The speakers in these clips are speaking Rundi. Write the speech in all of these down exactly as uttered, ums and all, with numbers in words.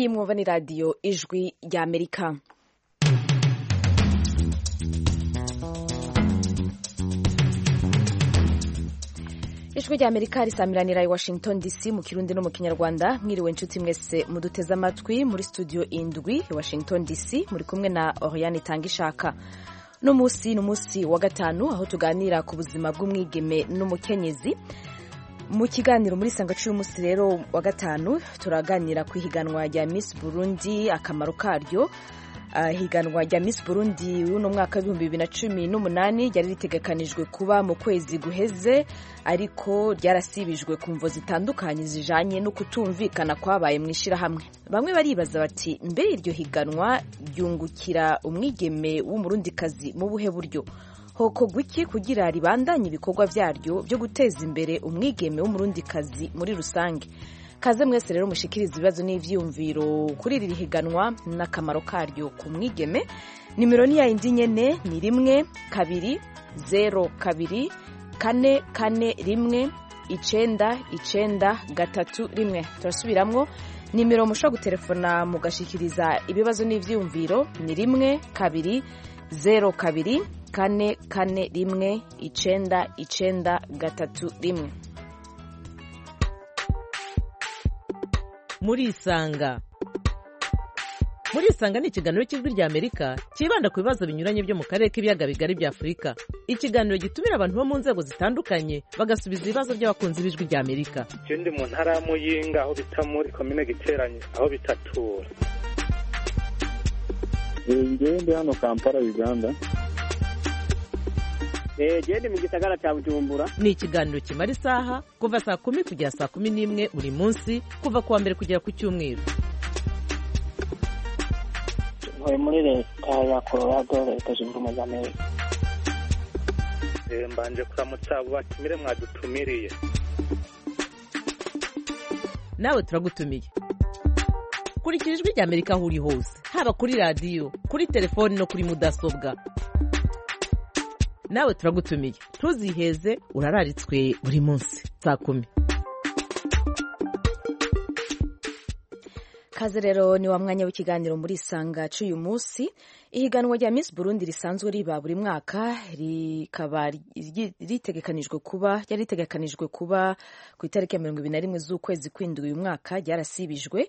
iyi mwumva ni radiyo ijwi ry'Amerika. ijwi ry'Amerika risamiranira i Washington D C mu kirundi no mu kinyarwanda. Mwiriwe inshuti mwese muduteze amatwi muri studio indwi i Washington D C, muri kumwe na Oriane Tangishaka. No musi no musi wa gatanu aho tuganira ku buzima bw'umwigeme n'umukenyezi. Mu kiganiro muri sanga cy'uyu musi rero wa gatanu turaganira ku higanwa rya Miss Burundi, akamaro karyo. Uh, higanwa rya Miss Burundi uno mwaka w'ibihumbi bibiri na cumi n'umunani ryari ritegekanijwe kuba mu kwezi guheze, ariko ryarasibijwe ku mvo zitandukanye zijanye no kutumvikana kwabaye mu ishirahamwe. Bamwe baribaza bati mbe iryo higanwa ryungukira umwigeme w'umurundikazi mu buhe buryo? Hoko gwiki kugira ribandanye ibikorwa vyaryo byo guteza imbere umwigeme w'umurundikazi muri rusange. Kaze mwese rero mushikiriza ibibazo n'ivyumviro kuri iri higanwa n'akamaro karyo ku mwigeme. Nimero ni ya indi nyene ni rimwe kabiri zero kabiri kane kane rimwe icenda icenda gatatu rimwe. Turasubiramwo, nimero mushobora gutelefona mugashikiriza ibibazo n'ivyumviro ni rimwe kabiri zero kabiri kane kane rimwe icenda icenda gatatu rimwe. Muri isanga muri isanga ni ikiganiro cy'ijwi rya Amerika kibanda ku bibazo binyuranye byo mu karere k'ibiyaga bigari bya Afurika. Ikiganiro gitumira abantu bo mu nzego zitandukanye bagasubiza ibibazo by'abakunzi b'ijwi rya Amerika. Je ndi mu ntara ya Muyinga aho bita muri commune Giteranye aho bitatura. Ngiye ndi hano Kampala, Uganda. Eh je ndi mu gisagara cya Bujumbura. Ni ikiganiro kimara isaha kuva saa kumi kugera saa kumi n'imwe buri munsi, kuva kuwa mbere kugera ku cyumweru. Ntuye muri leta ya Colorado, leta zunze ubumwe za Amerika. Eh mbanje kuramutsa abo batumire mwadutumiriye. Nawe turagutumiye. Kurikira ijwi rya Amerika aho uri hose, haba kuri radio, kuri telefone no kuri mudasobwa. Nawe turagutumiye, ntuziheze, urararitswe buri munsi saa kumi. Kaze rero ni wa mwanya w'ikiganiro muri sanga cy'uyu munsi. Ihiganwa rya Miss Burundi risanzwe riba buri mwaka, rikaba ritegekanijwe kuba yari ritegekanijwe kuba ku itariki ya mirongo ibiri na rimwe z'ukwezi kw'indwi uyu mwaka, ryarasibijwe.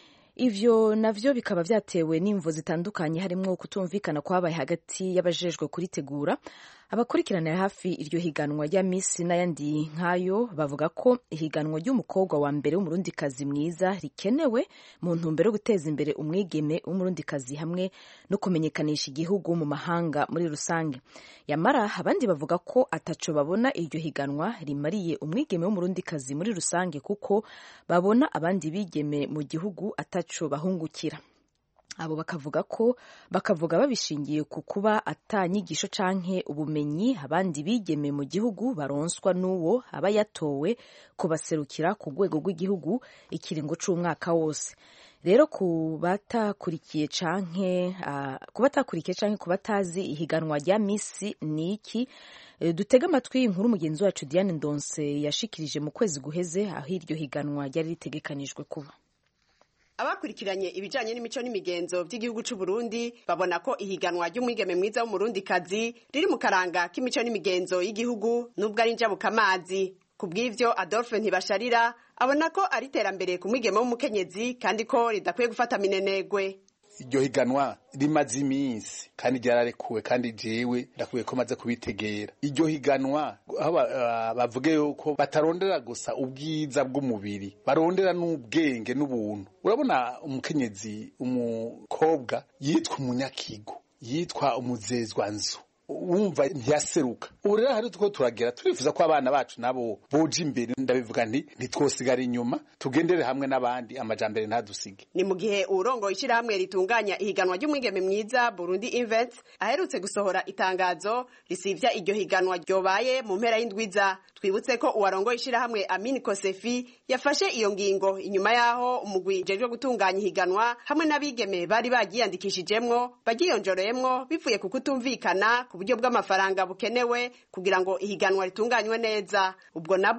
Ivyo navyo bikaba vyatewe n'imvo zitandukanye, harimo kutumvikana kwabaye hagati y'abajejwe kuritegura. Abakurikiranira hafi iryo higanwa rya Miss n'ayandi nkayo bavuga ko ihiganwa ry'umukobwa wa mbere w'umurundikazi mwiza rikenewe mu ntumbero yo guteza imbere umwigeme w'umurundikazi hamwe no kumenyekanisha igihugu mu mahanga muri rusange. Yamara abandi bavuga ko ataco babona iryo higanwa rimariye umwigeme w'umurundikazi muri rusange, kuko babona abandi bigeme mu gihugu ataco bahungukira. Abo bakavuga ko bakavuga babishingiye ku kuba atanyigisho canke ubumenyi abandi bigeme mu gihugu baronswa n'uwo aba yatowe kubaserukira ku rwego rw'igihugu ikiringo c'umwaka wose. Rero kubatakurikiye canke uh, kubatakurikiye canke kubatazi ihiganwa rya Miss niki, e, dutega amatwi inkuru mugenzi wacu Diane Ndonse yashikirije mu kwezi guheze aho iryo higanwa ryari ritegekanijwe kuba. Abakurikiranye ibijanye n'imico n'imigenzo by'igihugu c'u Burundi babona ko ihiganwa ry'umwigeme mwiza w'umurundikazi riri mu karanga k'imico n'imigenzo y'igihugu nubwo ari njabukamazi. Kubw'ivyo Adolphe Ntibasharira abona ko ari iterambere ku mwigeme w'umukenyezi kandi ko ridakwiye gufata minenegwe. Iryo higanwa rimaze iminsi kandi ryararekuwe, kandi jewe ndakwiye ko maze kubitegera. Iryo higanwa aho bavuge yuko batarondera gusa ubwiza bw'umubiri, barondera n'ubwenge n'ubuntu. Urabona umukenyezi, umukobwa yitwa umunyakigo, yitwa umuzezwanzu, wumva ntiyaseruka. Ubu rero hari tuko turagera turifuza ko abana bacu nabo boje imbere, ndabivuga nti ntitwosigara inyuma, tugendere hamwe n'abandi, amajambere ntadusige. Ni mu gihe urongo ishira hamwe ritunganya ihiganwa ry'umwigeme mwiza Burundi Invent aherutse gusohora itangazo risivya iryo higanwa ryobaye mu mpera y'indwiza. Twibutse ko uwarongo ishira hamwe Amin Kosefi yafashe iyo ngingo inyuma yaho umugwi ujejwe gutunganya ihiganwa hamwe n'abigeme bari bagiyandikishijemwo bagiyonjoreyemwo bivuye ku kutumvikana ku buryo bw'amafaranga bukenewe kugira ngo ihiganwa ritunganywe neza. Ubwo nabwo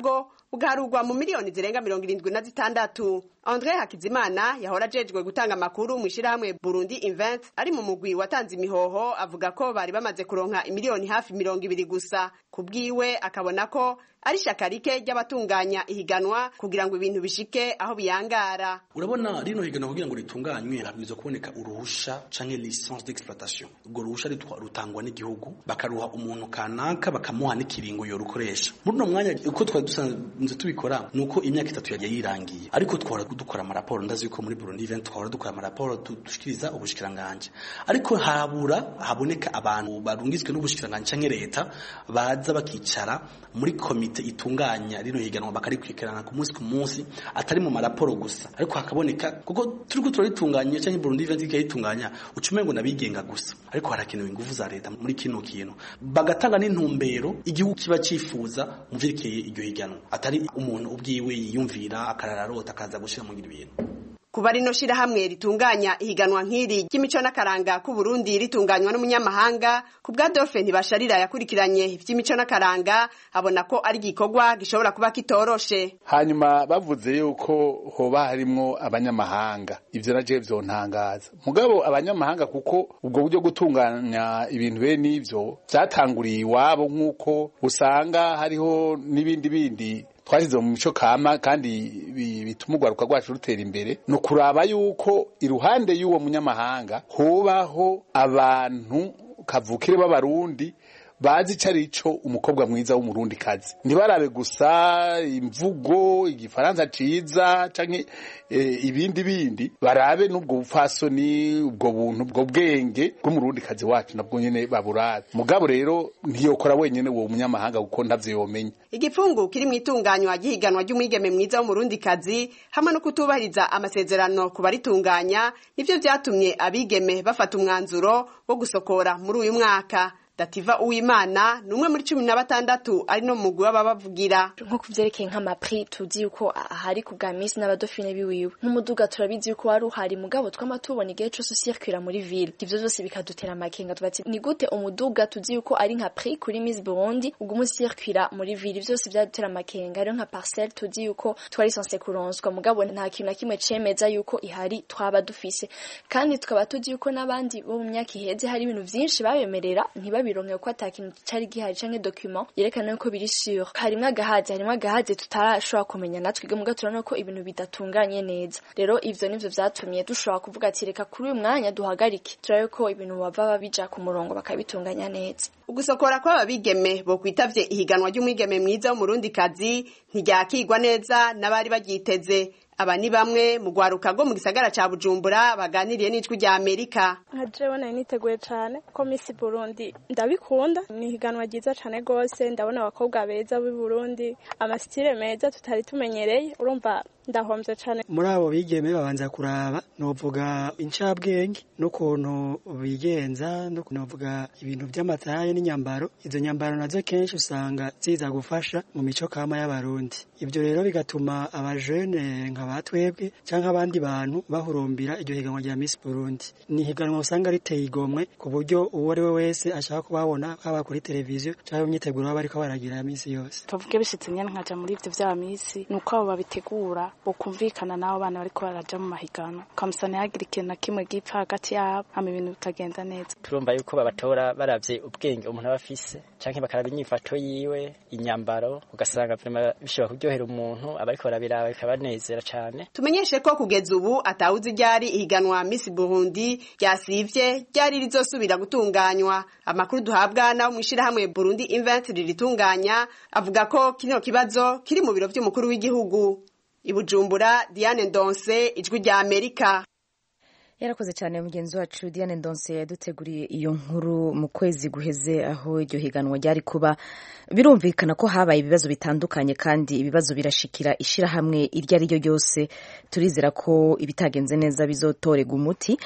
bugaharurwa mu miliyoni zirenga mirongo irindwi na zitandatu. Andre Hakizimana yahora ajejwe gutanga amakuru mu ishirahamwe Burundi Invent ari mu mugwi watanze imihoho avuga ko bari bamaze kuronka imiliyoni hafi mirongo ibiri gusa. Kubwiwe akabona ko ari shaka rike ry'abatunganya ihiganwa kugira ngo ibintu bishike aho biyangara. Urabona rino higanwa kugira ngo ritunganywe habwirizwa kuboneka uruhusha canke licence d'exploitation. Ubwo ruhusha rutangwa n'igihugu bakaruha umuntu kanaka bakamuha n'ikiringo yo rukoresha. Muri no mwanya uko twari dusanzwe tubikora nuko imyaka itatu yagiye yirangiye, ariko twara dukora amaraporo ndazi yuko muri Burundi Event twara dukora amaraporo dushikiriza ubushikiranganje, ariko habura haboneka abantu barungizwe n'ubushikiranganje canke leta baza bakicara muri komite itunganya rino higanwa bakarikwikirana ku munsi ku munsi atari mu maraporo gusa, ariko hakaboneka kuko turiko turaritunganya canke Burundi Event ikayitunganya ucumengo nabigenga gusa, ariko harakenewe ingufu za leta muri kino kintu bagatanga n'intumbero igihugu kiba cifuza mu vyerekeye iryo higanwa, atari umuntu ubwiwe yiyumvira akarararota akaza gushira mu ibintu. Kuba rino shirahamwe ritunganya ihiganwa nk'iri ry'imico n'akaranga ku Burundi ritunganywa n'umunyamahanga, ku bwa Dolphin Ntibasharira yakurikiranye ivy'imico n'akaranga abona ko ari gikorwa gishobora kuba kitoroshe. Hanyuma bavuze yuko hoba harimwo abanyamahanga, ivyo naje vyontangaza. Mugabo abanyamahanga kuko ubwo buryo gutunganya ibintu be nivyo vyatanguriye iwabo, nk'uko usanga hariho n'ibindi bindi twashyize mu mico kama kandi bituma urwaruka rwacu rutera imbere, no kuraba yuko iruhande y'uwo munyamahanga hobaho abantu kavukire b'abarundi bazi carico umukobwa mwiza w'umurundi kazi, ntibarabe gusa imvugo igifaransa ciza canke e, ibindi bindi, barabe n'ubwo bupfasoni ubwo buntu ubwo bwenge bw'umurundi kazi wacu nabwo nyene baburabe. Mugabo rero ntiyokora wenyene uwo munyamahanga kuko ntavyo yomenya. Igipfungu kiri mwitunganywa gihiganwa ry'umwigeme mwiza w'umurundi kazi hamwe no kutubahiriza amasezerano ku baritunganya nivyo vyatumye abigeme bafata umwanzuro wo gusokora muri uyu mwaka. Dativa Uwimana numwe muri cumi na batandatu ari no mugwi w'ababavugira. Nko kuvyerekeye nk'amaprix tuzi yuko ahari ku bwa Miss n'abadofine biwiwe, nk'umuduga turabizi yuko wari uhari, mugabo twamatubona igihe cose circuira muri ville, ivyo vyose bikadutera amakenga tubati ni gute umuduga tuzi yuko ari nka prix kuri Miss Burundi ubwo umunsi circuira muri ville, vyose byadutera amakenga. Rero nka parcelle tuzi yuko twari censé kuronswa, mugabo nta kintu na kimwe cemeza yuko ihari twaba dufise, kandi tukaba tuzi yuko n'abandi bo mu myaka iheze hari ibintu vyinshi babemerera ntiba bironke ko atakintu cari gihari canke document yerekana yuko biri sure. Harimwe agahaze harimwe agahaze tutarashobora kumenya natwe muga turana ko ibintu bidatunganye neza. Rero ivyo nivyo vyatumye dushobora kuvuga ati reka kuri uyu mwanya duhagarike turabe ko ibintu bava babija ku murongo bakabitunganya neza. Ugusokora kwa babigeme bo kwitavye ihiganwa ry'umwigeme mwiza w'umurundi kazi ntiryakigwa neza nabari bagiteze. Aba ni bamwe mu gwaruka go mu gisagara ca Bujumbura baganiriye n'ijwi rya Amerika. Nkajewe nari niteguye cane ko Miss Burundi ndabikunda, ni higanwa ryiza cane gose, ndabona abakobwa beza b'i Burundi amastile meza tutari tumenyereye, urumva ndahomvye cane. Muri abo bigeme babanza kuraba novuga incabwenge n'ukuntu bigenza, no kunovuga ibintu by'amataye n'inyambaro. Izo nyambaro nazo kenshi usanga ziza gufasha mu mico kama y'abarundi. Ibyo rero bigatuma abajene nka batwebwe canke abandi bantu bahurumbira iryo higanwa rya Miss Burundi. Ni higanwa usanga riteye igomwe ku buryo uwo ari we wese ashaka kubabona haba kuri televiziyo canke mu myiteguro bariko baragira Miss yose. Tuvuge bishitse nyene nkaja muri ivyo vya Miss nuko abo babitegura bokumvikana nabo bana bariko baraja mu mahiganwa, kamusana yagira ikintu na kimwe gipfa hagati yabo hama ibintu bitagenda neza. Turumva yuko babatora baravye ubwenge umuntu abafise canke bakaraba inyifato yiwe, inyambaro, ugasanga vraiment bishobora kuryohera umuntu abariko barabiraba bikabanezera cane. Tumenyeshe ko kugeza ubu atawuzi ryari ihiganwa Miss Burundi ryasivye ryari rizosubira gutunganywa. Amakuru duhabwa nawo mwishira hamwe Burundi Invent riritunganya avuga ko kino kibazo kiri mu biro vy'umukuru w'igihugu. Ibujumbura, Diane Ndonse, ijwi rya Amerika. Yarakoze cyane mugenzi wacu Diane Ndonse yaduteguriye iyo nkuru mu kwezi guheze aho iryo higanwa ryari kuba. Birumvikana ko habaye ibibazo bitandukanye kandi ibibazo birashikira ishira hamwe irya ari ryo ryose. Turizera ko ibitagenze neza bizotorega umuti.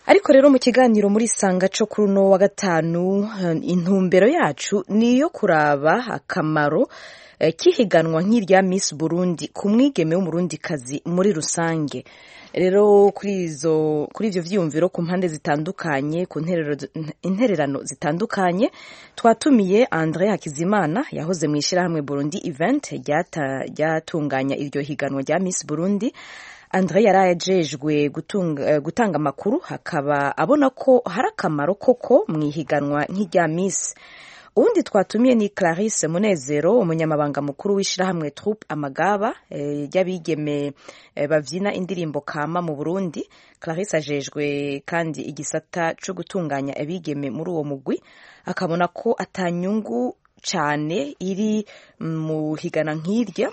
ariko rero mu kiganiro muri sanga cyo kuri uno wa gatanu intumbero yacu ni iyo kuraba akamaro kihiganwa nk'irya Miss Burundi ku mwigeme w'umurundikazi muri rusange. Rero kuri izo kuri ivyo vyiyumviro ku mpande zitandukanye ku intererano zitandukanye twatumiye Andre Hakizimana yahoze mu ishirahamwe Burundi Event ryatunganya iryo higanwa rya Miss Burundi. Andre yarajejwe gutunga gutanga amakuru hakaba abona ko hari akamaro koko mu ihiganwa nk'irya Miss. Uwundi twatumiye ni Clarisse Munezero umunyamabanga mukuru w'ishirahamwe Troupe Amagaba y'abigeme e, bavyina indirimbo kama mu Burundi. Clarisse ajejwe kandi igisata cyo gutunganya abigeme muri uwo mugwi akabona ko atanyungu cyane iri mu higana nk'irya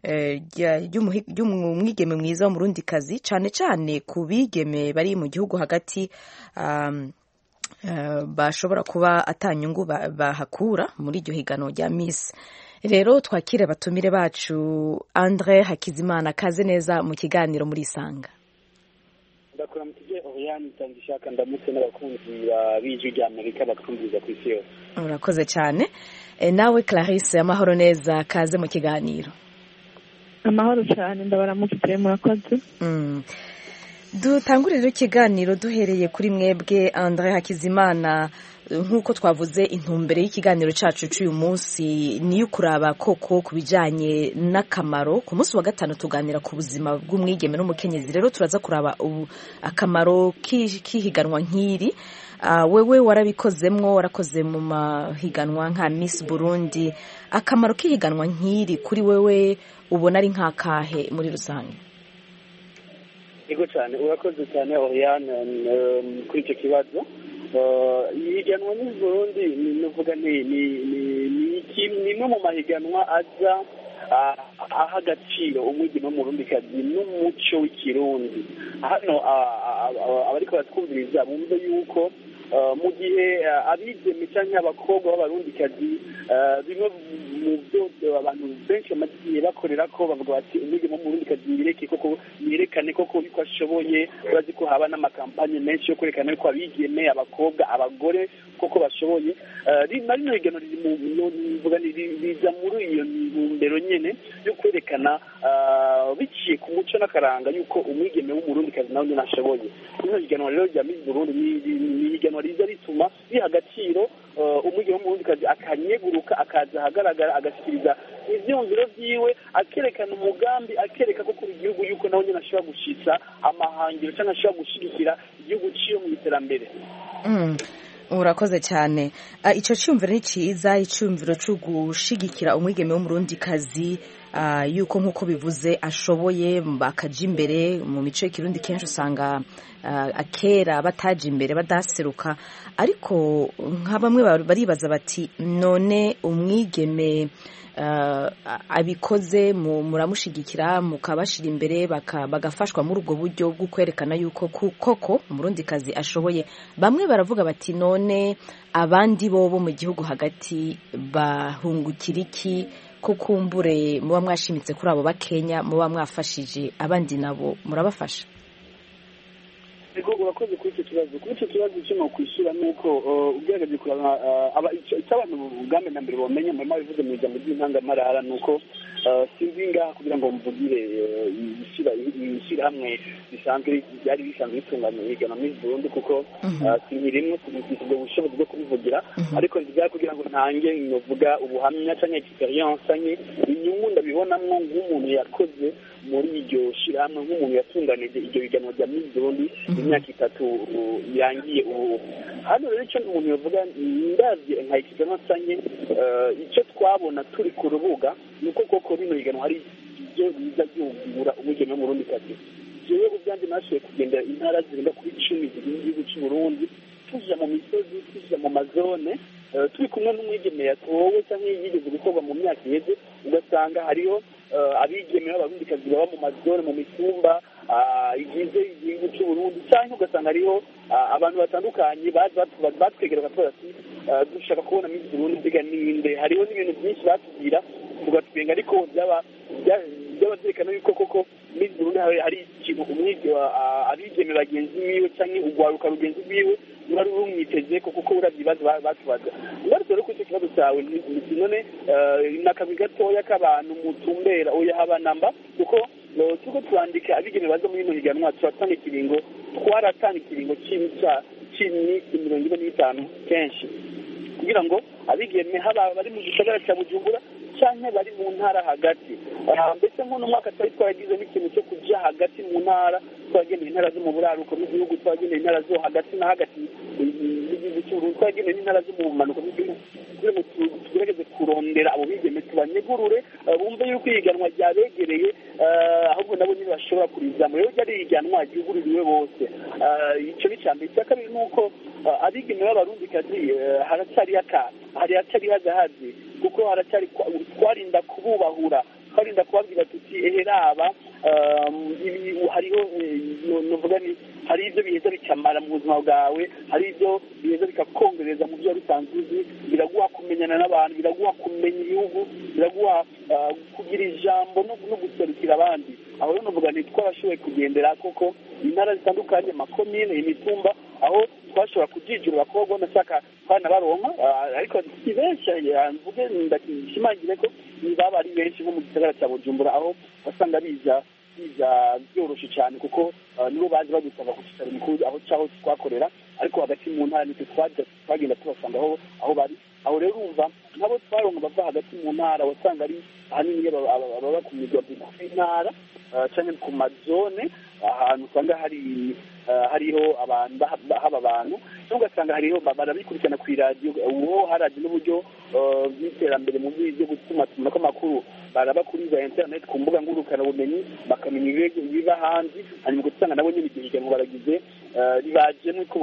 y'umwigeme mwiza w'umurundikazi cyane cyane ku bigeme bari mu gihugu hagati um, Uh, bashobora kuba atanyungu bahakura muri iryo higano rya Miss. Rero twakire batumire bacu Andre Hakizimana kaze neza mu kiganiro muri Sanga. Ndakora mutije Oriane Tangishaka ndamutse n'abakunzi b'ijwi rya Amerika bakumviza ku isi yose. Urakoze cyane. E, nawe Clarisse amahoro neza kaze mu kiganiro. Amahoro cyane ndabaramutse murakoze. Mm. Dutangurira ikiganiro duhereye kuri mwebwe Andre Hakizimana nk'uko twavuze intumbere y'ikiganiro cacu cy'uyu munsi niyo kuraba koko kubijanye n'akamaro. Ku munsi wa gatanu tuganira ku buzima bw'umwigeme n'umukenyezi, rero turaza kuraba akamaro kihiganwa nk'iri. Uh, wewe warabikozemwo warakoze mu mahiganwa nka Miss Burundi, akamaro kihiganwa nk'iri kuri wewe ubona ari nk'akahe muri rusange? Ego cyane urakoze cyane Oriane kuri icyo kibazo. Ihiganwa ni Burundi nuvuga ni ni kimwe mu mahiganwa aza aha agaciro umwigeme w'umurundikazi n'umuco w'ikirundi. Hano abariko batwumviriza bumve yuko mu gihe abigeme cyangwa abakobwa b'abarundikazi bimwe mu byo abantu benshi bamaze bakorera ko bavuga bati umwigeme w'umurundikazi yireke koko yerekane koko yuko ashoboye. Bazi ko haba n'amakampanye menshi yo kwerekana yuko abigeme abakobwa abagore koko bashoboye. Rino higano riza muri iyo ntumbero nyene yo kwerekana biciye ku muco n'akaranga yuko umwigeme w'umurundikazi nawe nyene ashoboye. Rino higano rero rya Miss Burundi ni higano riza rituma riha agaciro umwigeme w'umurundikazi akanyeguruka akaza ahagaragara agashikiriza ivyumviro vyiwe akerekana umugambi akereka ko kuri igihugu yuko nawe nyene ashobora gushitsa amahangiro cyangwa ashobora gushigikira igihugu ciyo mu iterambere. Mm. Urakoze cyane. Uh, ico cyumviro ni ciza, icyumviro cyo gushigikira umwigeme w'umurundikazi uh, yuko nkuko bivuze ashoboye bakaja imbere mu mico y'ikirundi kenshi usanga uh, akera bataje imbere badaseruka, ariko nka bamwe baribaza bati none umwigeme uh, abikoze muramushigikira mukabashira imbere bagafashwa muri ubwo buryo bwo kwerekana yuko koko umurundikazi ashoboye. Bamwe baravuga bati none abandi bobo mu gihugu hagati bahungukira iki ko kumbure muba mwashimitse kuri abo bakenya muba mwafashije abandi nabo murabafasha? Ego urakoze kuri icyo kibazo. Kuri icyo kibazo cyo kwishura nuko ugerageje kuraba abantu ubwame na mbere bamenye mu mabivuze mu ijambo ry'intangamarara nuko sinzinga kugira ngo mvugire ishira hamwe bisanzwe byari bisanzwe bitunganya higana Miss Burundi kuko sinkirimwe kubifite ubushobozi bwo kubivugira, ariko nziga kugira ngo ntange novuga ubuhamya cyangwa experience cyangwa inyungu ndabibonamwo nk'umuntu yakoze muri iryo shirahamwe nk'umuntu yatunganije iryo higanwa rya Miss Burundi imyaka itatu yangiye ubu. Hano rero icyo umuntu yavuga ndavye nka experience cyangwa icyo twabona turi ku rubuga nuko koko bino higanwa hari ibyo biza byungura umwigeme w'umurundikazi. Jewe ubwanjye nashoboye kugendera intara zirenga kuri cumi z'igihugu cy'u Burundi, tuja mu misozi tuja mu mazone turi kumwe n'umwigeme yatowe cyangwa yigeze gukorwa mu myaka iheze, ugasanga hariho abigeme b'abarundikazi baba mu mazone mu mitumba igize igihugu cy'u Burundi, cyangwa ugasanga hariho abantu batandukanye batwegera bakavuga ati dushaka kubona Miss Burundi mbega ninde. Hariho n'ibintu byinshi batubwira tugatwenga, ariko byaba byaba byerekana yuko koko Miss Burundi hari ikintu umwigeme abigeme abigeme bagenzi biwe cyangwa ugwaruka rugenzi biwe mwari rumwiteze ko kuko uravye ibibazo batubaza ngarutse rero kuri icyo kibazo cyawe none n'akazi gatoya k'abantu mutumbera oya haba namba kuko tuko twandika abigeme baza muri ino higanwa turatanga ikiringo twaratanga ikiringo cy'imica cy'iminsi mirongo ine n'itanu kenshi kugira ngo abigeme haba bari mu gisagara cya Bujumbura canke bari mu ntara hagati mbese nk'uno mwaka twari twaragize n'ikintu cyo kuja hagati mu ntara twagendeye intara zo mu buraruko bw'igihugu twagendeye intara zo hagati na hagati twagendeye intara zo mu bumanuko bw'igihugu kugira ngo tugerageze kurondera abo bigeme tubanyegurure bumve yuko ihiganwa ryabegereye ahubwo nabo nyine bashobora kurizamo rero ryari ihiganwa ryugururiwe bose icyo ni icya mbere icya kabiri ni uko abigeme b'abarundikazi haracyari haracyari hagahazi kuko haracyari twarinda kububahura twarinda kubabwira tuti eheraba hariho nuvuga ni hari ibyo biheza bikamara mu buzima bwawe hari ibyo biheza bikakongereza mu byo bisanzwe uzi biraguha kumenyana n'abantu biraguha kumenya ibihugu biraguha kugira ijambo no guserukira abandi aho rero nuvuga ni twabashoboye kugendera koko intara zitandukanye makomine imitumba aho twashobora kujijura abakobwa nashaka bana baronka ariko si benshi mvuge ndakishimangire ko baba ari benshi nko mu gisagara cya Bujumbura aho basanga biza biza byoroshe cyane kuko nibo bazi badusaba ku kitaro mukuru aho cyaho twakorera ariko hagati mu ntara nitwe twagenda tubasanga aho aho bari aho rero urumva nabo twaronka bava hagati mu ntara wasanga ari ahanini baba ku migwa y'intara cyane ku mazone ahantu usanga hari hariho abantu haba abantu cyangwa ugasanga hariho barabikurikirana ku iradiyo uwo haraje n'uburyo bw'iterambere mu byo gutuma tumanako amakuru baraba kuri za internet ku mbuga ngurukanabumenyi bakamenya ibibazo biba hanze hanyuma ugasanga nabo nyine igihe ngo baragize ribaje nuko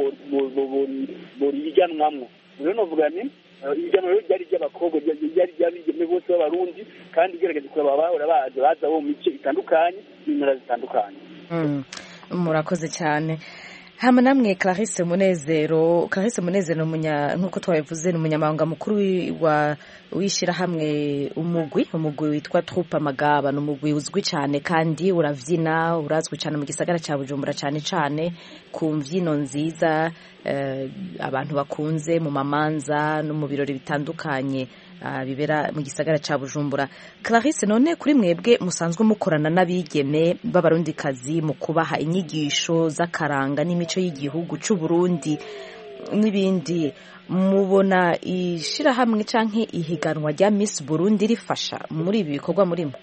boriganwamwo rero novuga ni ihiganwa rero ryari ry'abakobwa ryari ry'abigeme bose b'abarundi kandi igerageza kuraba bahora baza baza bo mu mice itandukanye n'intara zitandukanye murakoze cyane hama namwe Clarisse Munezero Clarisse Munezero munya nkuko twabivuze ni umunyamabanga mukuru wa wishira hamwe umugwi umugwi witwa Troupe Amagaba n'umugwi uzwi cyane kandi uravyina urazwi cyane mu gisagara cya Bujumbura cyane cyane ku mvyino nziza uh, abantu bakunze mu mamanza no mu birori bitandukanye uh, bibera mu gisagara cya Bujumbura. Clarisse, none kuri mwebwe musanzwe mukorana n'abigeme b'abarundikazi mu kubaha inyigisho z'akaranga n'imico y'igihugu cy'u Burundi n'ibindi, mubona ishirahamwe canke ihiganwa rya Miss Burundi rifasha muri ibi bikorwa murimo?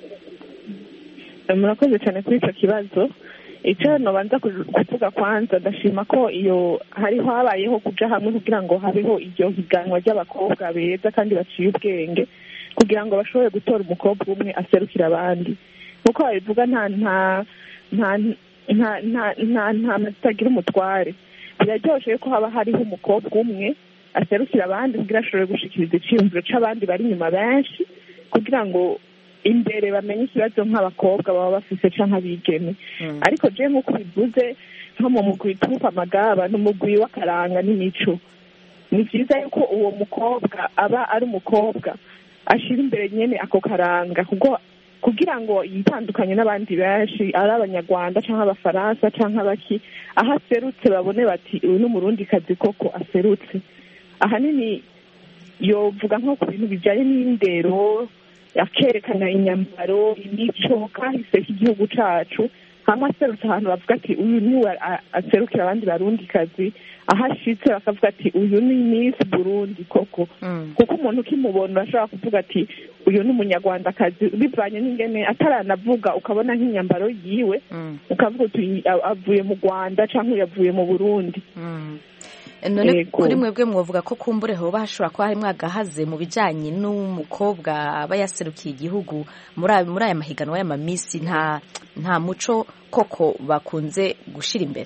Murakoze cyane kuri icyo kibazo. Icyo nobanza kuvuga kwanza, ndashima ko iyo hariho habayeho kuja hamwe kugira ngo habeho iryo higanwa ry'abakobwa beza kandi baciye ubwenge kugira ngo bashobore gutora umukobwa umwe aserukira abandi. Nkuko babivuga nta nta nta nta nta nta nta matagira umutware. Biraryoshe ko haba hariho umukobwa umwe aserukira abandi kugira ashobore gushikiriza icyiyumviro c'abandi bari inyuma benshi kugira ngo imbere bamenye ikibazo nk'abakobwa baba bafise canke abigeme. Ariko je nk'uko bivuze nko mu mugwi Troupe Amagaba n'umugwi w'akaranga n'imico, ni vyiza yuko uwo mukobwa aba ari umukobwa ashira imbere nyene ako karanga kuko kugira ngo yitandukanye n'abandi benshi ari abanyarwanda canke abafaransa canke abaki, aho aserutse babone bati uyu n'umurundi kazi koko aserutse. Ahanini yovuga nko ku bintu bijanye n'indero, yakerekana inyambaro, imico, kahise k'igihugu cacu, hamwe aserutse ahantu bavuga ati uyu niwe aserukira abandi barundi kazi, aho ashitse bakavuga ati uyu ni Miss Burundi koko. Mm. Kuko umuntu ukimubona ashobora kuvuga ati uyu ni umunyarwandakazi bivanye n'ingene ataranavuga ukabona nk'inyambaro yiwe, mm. ukavuga uti avuye mu Rwanda canke yavuye mu Burundi. Mm. None kuri mwebwe mwovuga ko kumbure hoba hashobora kuba harimwo agahaze mu bijanye n'umukobwa aba yaserukiye igihugu muri muri aya mahiganwa y'amamisi, nta nta muco koko bakunze gushira imbere?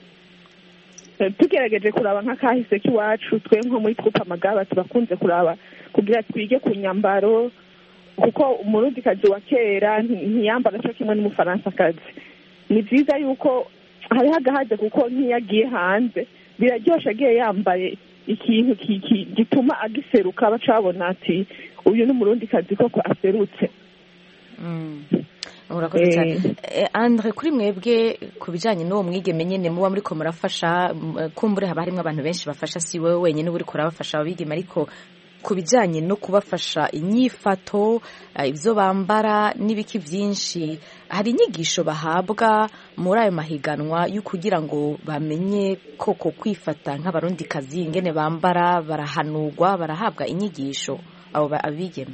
Tugerageje kuraba nk'akahise k'iwacu twe nko muri Troupe Amagaba tubakunze kuraba kugira twige ku nyambaro, kuko umurundikazi wa kera ntiyambara cyo kimwe n'umufaransa-kazi. Ni vyiza yuko hariho agahaze kuko ntiyagiye hanze biraryosha agiye yambaye ikintu gituma agiseruka bacabona ati uyu ni umurundi kazi koko aserutse. Mm. urakoze cyane Andre kuri mwebwe ku bijanye n'uwo mwigeme nyene muba muri ko murafasha kumbure haba harimo abantu benshi bafasha si wewe wenyine uri kurabafasha abigeme ariko ku bijanye no kubafasha inyifato ibyo bambara n'ibiki byinshi hari inyigisho bahabwa muri ayo mahiganwa yo kugira ngo bamenye koko kwifata nk'abarundi kazi ingene bambara barahanurwa barahabwa inyigisho abo abigeme.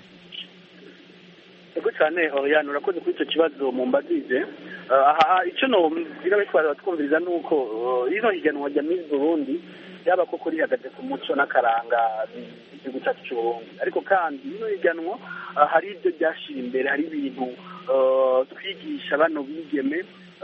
Ego cyane Oriane urakoze kuri icyo kibazo mumbagije aha icyo no mbwira bitwara batwumviriza nuko ino higanwa rya Miss Burundi yaba koko rihagaze ku muco n'akaranga igihugu cyacu cy'Uburundi ariko kandi ino higanwa hari ibyo byashira imbere hari ibintu twigisha bano bigeme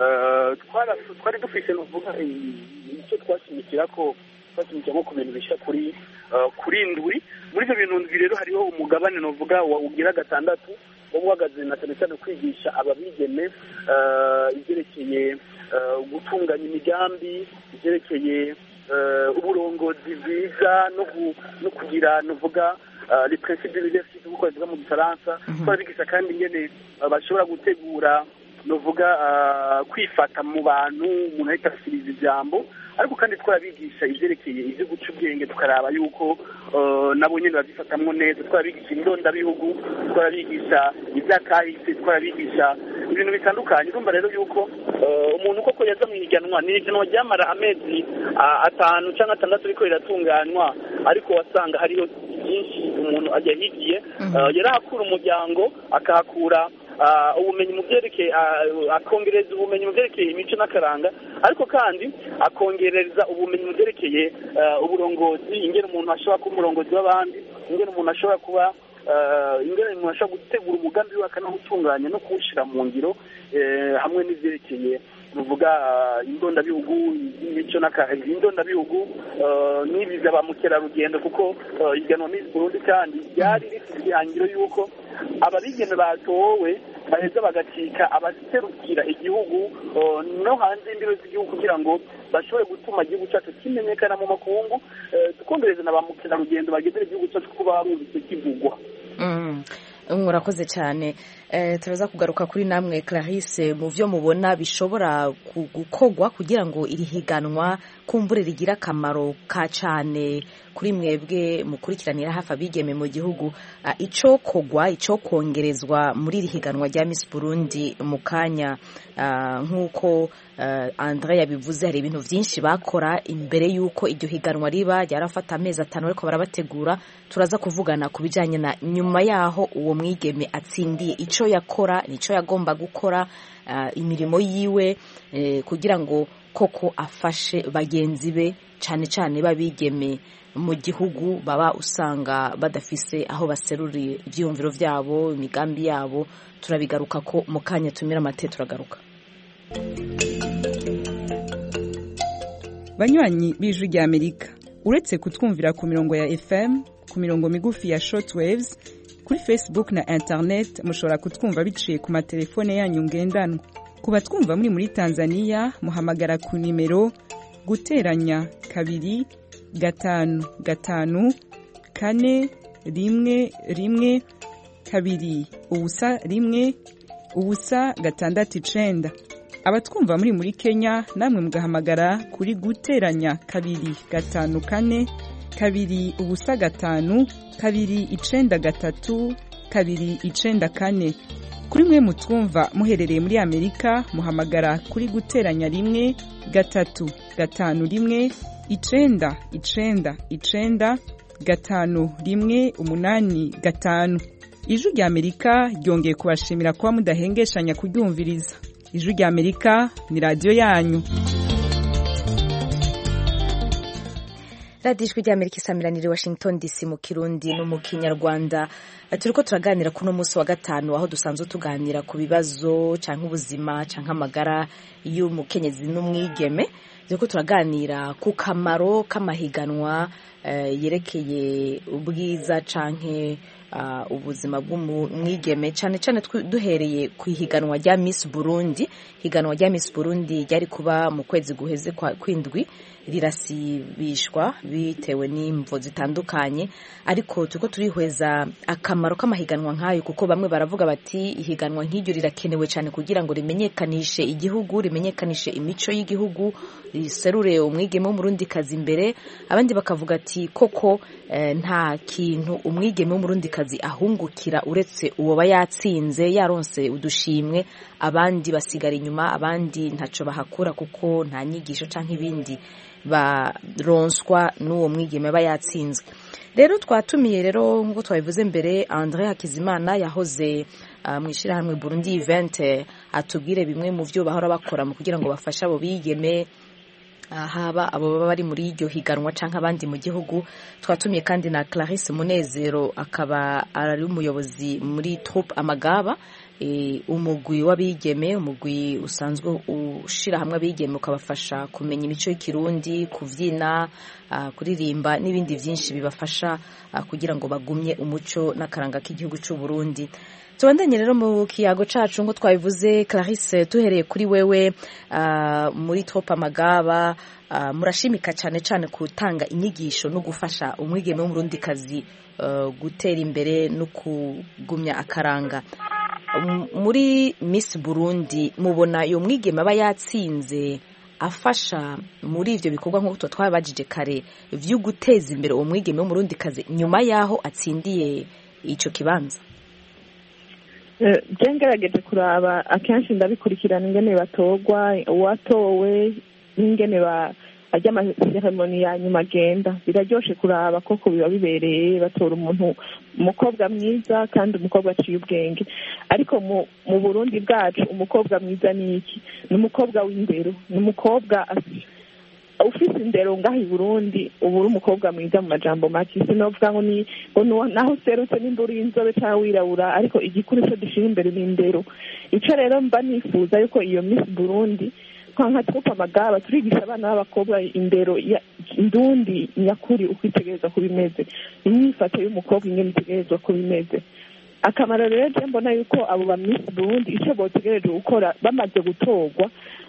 twari dufise nuvuga icyo twashimikira ko twashimikira nko ku bintu bisha kuri kuri ndwi muri ibyo bintu ndwi rero hariho umugabane novuga ugira gatandatu uhagaze na cyane cyane kwigisha ababigeme ibyerekeye gutunganya imigambi ibyerekeye uburongozi bwiza no kugira nuvuga les principes de leadership uko bivuga mu gifaransa twabigisha kandi ingene bashobora gutegura nuvuga kwifata mu bantu umuntu ahita asubiriza ijambo ariko kandi twarabigisha ivyerekeye ivyo guca ubwenge tukaraba yuko nabo nyene babyifatamwo neza twarabigisha indondabihugu twarabigisha ivyakahise twarabigisha ibintu bitandukanye urumva rero yuko umuntu koko yaza mu higanwa ni higanwa ryamara amezi atanu cyangwa atandatu ariko riratunganywa ariko wasanga hariho byinshi umuntu ajya higiye yarahakura umuryango akahakura ubumenyi mu byerekeye akongereza ubumenyi mu byerekeye imico n'akaranga ariko kandi akongereza ubumenyi mu byerekeye uburongozi ingene umuntu ashobora kuba umurongozi w'abandi ingene umuntu ashobora kuba ingene umuntu ashobora gutegura umugambi we akanawutunganya no kuwushyira mu ngiro hamwe n'ibyerekeye tuvuga indondabihugu imico indondabihugu n'ibiza ba mukerarugendo kuko higanwa Miss Burundi kandi ryari rifite ihangiro y'uko ababigeme batowe baheza bagacika abaserukira igihugu no hanze y'imbibe z'igihugu kugira ngo bashobore gutuma igihugu cyacu kimenyekana mu makungu tukongereza na ba mukerarugendo bagendera igihugu cyacu kuba barumvise kivugwa. Murakoze cyane turaza kugaruka kuri namwe Clarisse mu byo mubona bishobora gukogwa kugira ngo iri higanwa kumbure rigira akamaro ka cyane kuri mwebwe mukurikiranira hafi abigeme mu gihugu ico kogwa ico kongerezwa muri iri higanwa rya Miss Burundi mu kanya nk'uko Andre yabivuze hari ibintu byinshi bakora imbere y'uko iryo higanwa riba yarafata amezi atanu ariko barabategura turaza kuvugana ku bijyanye na nyuma yaho uwo mwigeme atsindiye icyo yakora nicyo yagomba gukora imirimo yiwe kugira ngo koko afashe bagenzi be cyane cyane babigeme mu gihugu baba usanga badafise aho baseruriye ibyiyumviro byabo imigambi yabo turabigaruka ko mu kanya tumira amate turagaruka. Banywanyi b'Ijwi rya Amerika uretse kutwumvira ku mirongo ya F M ku mirongo migufi ya shortwaves kuri Facebook na internet mushobora kutwumva biciye ku matelefone yanyu ngendanwa ku batwumva muri muri Tanzania muhamagara ku nimero guteranya kabiri gatanu gatanu kane rimwe rimwe kabiri ubusa rimwe ubusa gatandatu icenda abatwumva muri muri Kenya namwe mugahamagara kuri guteranya kabiri gatanu kane kabiri ubusa gatanu kabiri icenda gatatu kabiri icenda kane kuri mwe mutwumva muherereye muri Amerika muhamagara kuri guteranya rimwe gatatu gatanu rimwe icenda icenda icenda gatanu rimwe umunani gatanu. Ijwi rya Amerika ryongeye kubashimira kuba mudahengeshanya kuryumviriza. Ijwi rya Amerika ni radio yanyu. Radio Ijwi rya Amerika isamiranira Washington D C mu Kirundi no mu Kinyarwanda. Turiko turaganira kuno munsi wa gatanu aho dusanzwe tuganira ku bibazo canke ubuzima canke amagara y'umukenyezi n'umwigeme. turiko turaganira ku kamaro k'amahiganwa yerekeye ubwiza canke ubuzima bw'umwigeme cyane cyane duhereye ku ihiganwa rya Miss Burundi. Higanwa rya Miss Burundi ryari kuba mu kwezi guheze kwindwi, rirasibishwa bitewe n'imvo zitandukanye, ariko turiko turihweza akamaro k'amahiganwa nk'ayo, kuko bamwe baravuga bati ihiganwa nk'iryo rirakenewe cyane kugira ngo rimenyekanishe igihugu, rimenyekanishe imico y'igihugu, riserure umwigeme w'umurundikazi imbere. Abandi bakavuga ati koko eh, nta kintu umwigeme w'umurundikazi ahungukira uretse uwo bayatsinze yaronse udushimwe, abandi basigara inyuma, abandi ntaco bahakura kuko nta nyigisho canke ibindi baronswa n'uwo mwigeme bayatsinzwe. Rero twatumiye rero ngo twabivuze mbere André Hakizimana yahoze uh, mu ishirahamwe Burundi Event, atubwire bimwe mu vyo bahora bakora mu kugira ngo bafashe abo bigeme haba abo baba bari muri iryo higanwa canke abandi mu gihugu. Twatumiye kandi na Clarisse Munezero, akaba ari umuyobozi muri Troupe Amagaba, e, umugwi w'abigeme, umugwi usanzwe ushira hamwe abigeme ukabafasha kumenya imico y'ikirundi, kuvyina, uh, kuririmba n'ibindi vyinshi bibafasha uh, kugira ngo bagumye umuco n'akaranga k'igihugu c'u Burundi. Tubandanye rero mu kiyago cacu ngo twabivuze. Clarisse, tuhereye kuri wewe uh, muri Troupe Amagaba, uh, murashimika cyane cyane gutanga inyigisho no gufasha umwigeme w'umurundikazi uh, gutera imbere no kugumya akaranga. Um, muri Miss Burundi mubona iyo mwigeme aba yatsinze afasha muri ivyo bikorwa nk'uko twabajije kare vyo guteza imbere uwo mwigeme w'umurundikazi nyuma yaho atsindiye ico kibanza? Jengerageje kuraba akenshi ndabikurikirana ingene batogwa, uwatowe n'ingene ba ajya amaseremoni ya nyuma agenda. Biraryoshe kuraba koko biba bibereye, batora umuntu umukobwa mwiza kandi umukobwa aciye ubwenge. Ariko mu, mu Burundi bwacu umukobwa mwiza ni iki? Ni umukobwa w'indero, ni umukobwa ufise indero ngaho i Burundi ubu uri umukobwa mwiza mu majambo make. Sinovuga ngo ni ngo naho userutse n'imbura y'inzobe cyangwa wirabura, ariko igikuru cyo dushira imbere ni indero. Ico rero mba nifuza yuko iyo Miss Burundi nka Troupe Amagaba turigisha abana b'abakobwa indero indundi nyakuri uko itegerezwa kubimeze, imyifato y'umukobwa ingene itegerezwa kubimeze. Akamaro rero je mbona yuko abo ba Miss Burundi ico botegereje gukora bamaze gutorwa,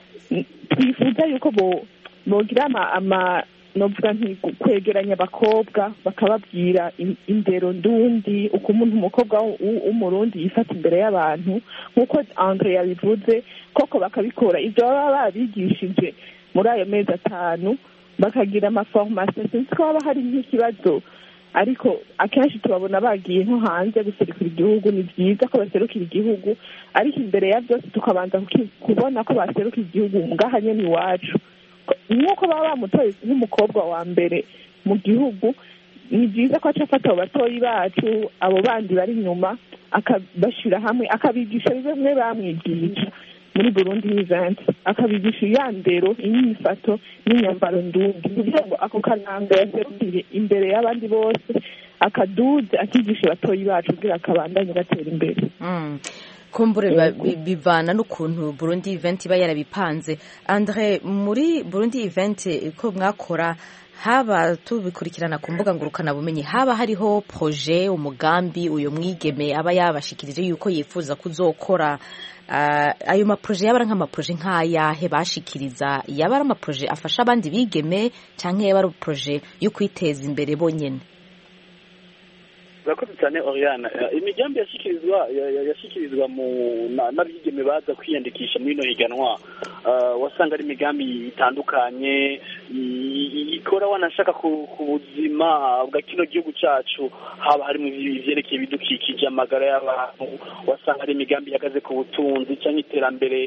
twifuza yuko bo bogira ama, ama novuga nti kwegeranya abakobwa bakababwira indero ndundi, uko umuntu umukobwa w'umurundi yifata imbere y'abantu nk'uko André yabivuze, koko bakabikora ivyo baba babigishije muri ayo mezi atanu, bakagira amaformation. Sinzi ko haba hari nk'ikibazo, ariko akenshi tubabona bagiye nko hanze guserukira igihugu. Ni vyiza ko baserukira igihugu, ariko imbere ya byose tukabanza kubona ko baserukira igihugu ngaha nyene iwacu. Nk'uko baba bamutoye nk'umukobwa wa mbere mu gihugu, ni byiza ko aca afata abo batoyi bacu, abo bandi bari inyuma, akabashira hamwe, akabigisha bimwe bamwigisha muri Burundi Event, akabigisha iyandero, inyifato n'inyambaro ndundi, kugira ngo ako kananga yaserukire imbere y'abandi bose, akaduze akigisha abatoyi bacu kugira akabandanye batera imbere. mm. Kumbure bivana n'ukuntu Burundi Event iba yarabipanze. André, muri Burundi Event ko mwakora, haba tubikurikirana ku mbuga ngurukana bumenyi, haba hariho projet, umugambi uyo mwigeme aba yabashikirije yuko yifuza kuzokora, uh, ayo ma projet yaba nk'ama projet nk'ayahe bashikiriza? Yaba ari ama projet afasha abandi bigeme canke yaba ari projet yo kwiteza imbere bonyene? Urakoze cyane Oriana. Imigambi yashikirizwa yashikirizwa mu n'abigeme baza kwiyandikisha muri no higanwa, wasanga ari imigambi itandukanye ikora wanashaka ku buzima bwa kino gihugu cyacu, haba harimo ivyerekeye ibidukikije, amagara y'abantu, wasanga ari imigambi ihagaze ku butunzi cyangwa iterambere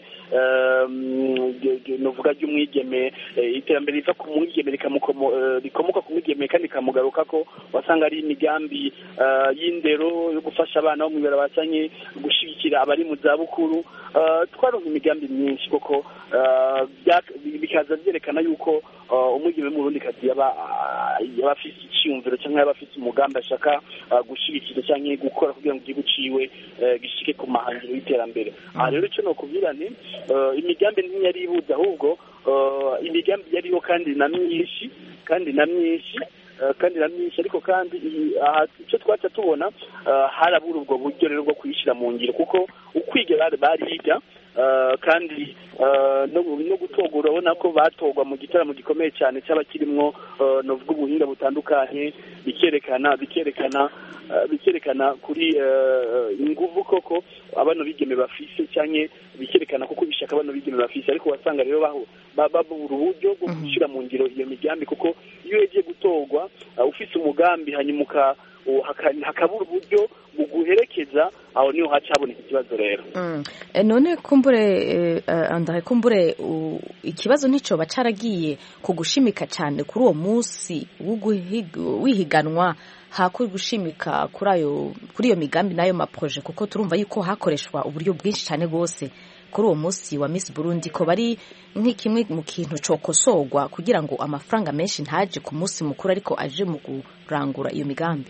novuga ry'umwigeme, iterambere riva ku mwigeme rikomoka ku mwigeme kandi kamugaruka ko, wasanga ari imigambi y'indero yo gufasha abana bo mu ibarabara canke gushigikira abari mu zabukuru. Twaronka imigambi myinshi koko, bikaza byerekana yuko umwigeme mu Burundi kazi yaba abafite icyumviro cyangwa abafite umugambi ashaka gushyigikira cyangwa gukora kugira ngo igihugu ciwe gishike ku mahangiro y'iterambere. Aha rero icyo nokubwira ni imigambi ntiyari ibuze, ahubwo imigambi yariho kandi na myinshi kandi na myinshi kandi na myinshi ariko kandi icyo twaca tubona harabura ubwo buryo rero bwo kuyishyira mu ngiro, kuko ukwiga bariga kandi no gutogura urabona ko batogwa mu gitaramo gikomeye cyane cyaba kirimwo novuga ubuhinga butandukanye, bikerekana bikerekana bikerekana kuri inguvu koko abana bigeme bafise cyane, bikerekana kuko bishaka abana bigeme bafise, ariko wasanga rero baho babura uburyo bwo gushyira mu ngiro iyo migambi, kuko iyo yagiye gutogwa ufise umugambi hanyuma hakabura uburyo buguherekeza, aho niho haca haboneka ikibazo rero. None kumbure andahe kumbure ikibazo nico bacaragiye kugushimika cyane kuri uwo munsi wihiganwa, hakuri gushimika kuri ayo kuri iyo migambi nayo maproje, kuko turumva yuko hakoreshwa uburyo bwinshi cyane gose kuri uwo munsi wa Miss Burundi, ko bari nk'ikimwe mu kintu cokosogwa kugira ngo amafaranga menshi ntaje ku munsi mukuru ariko aje mu kurangura iyo migambi.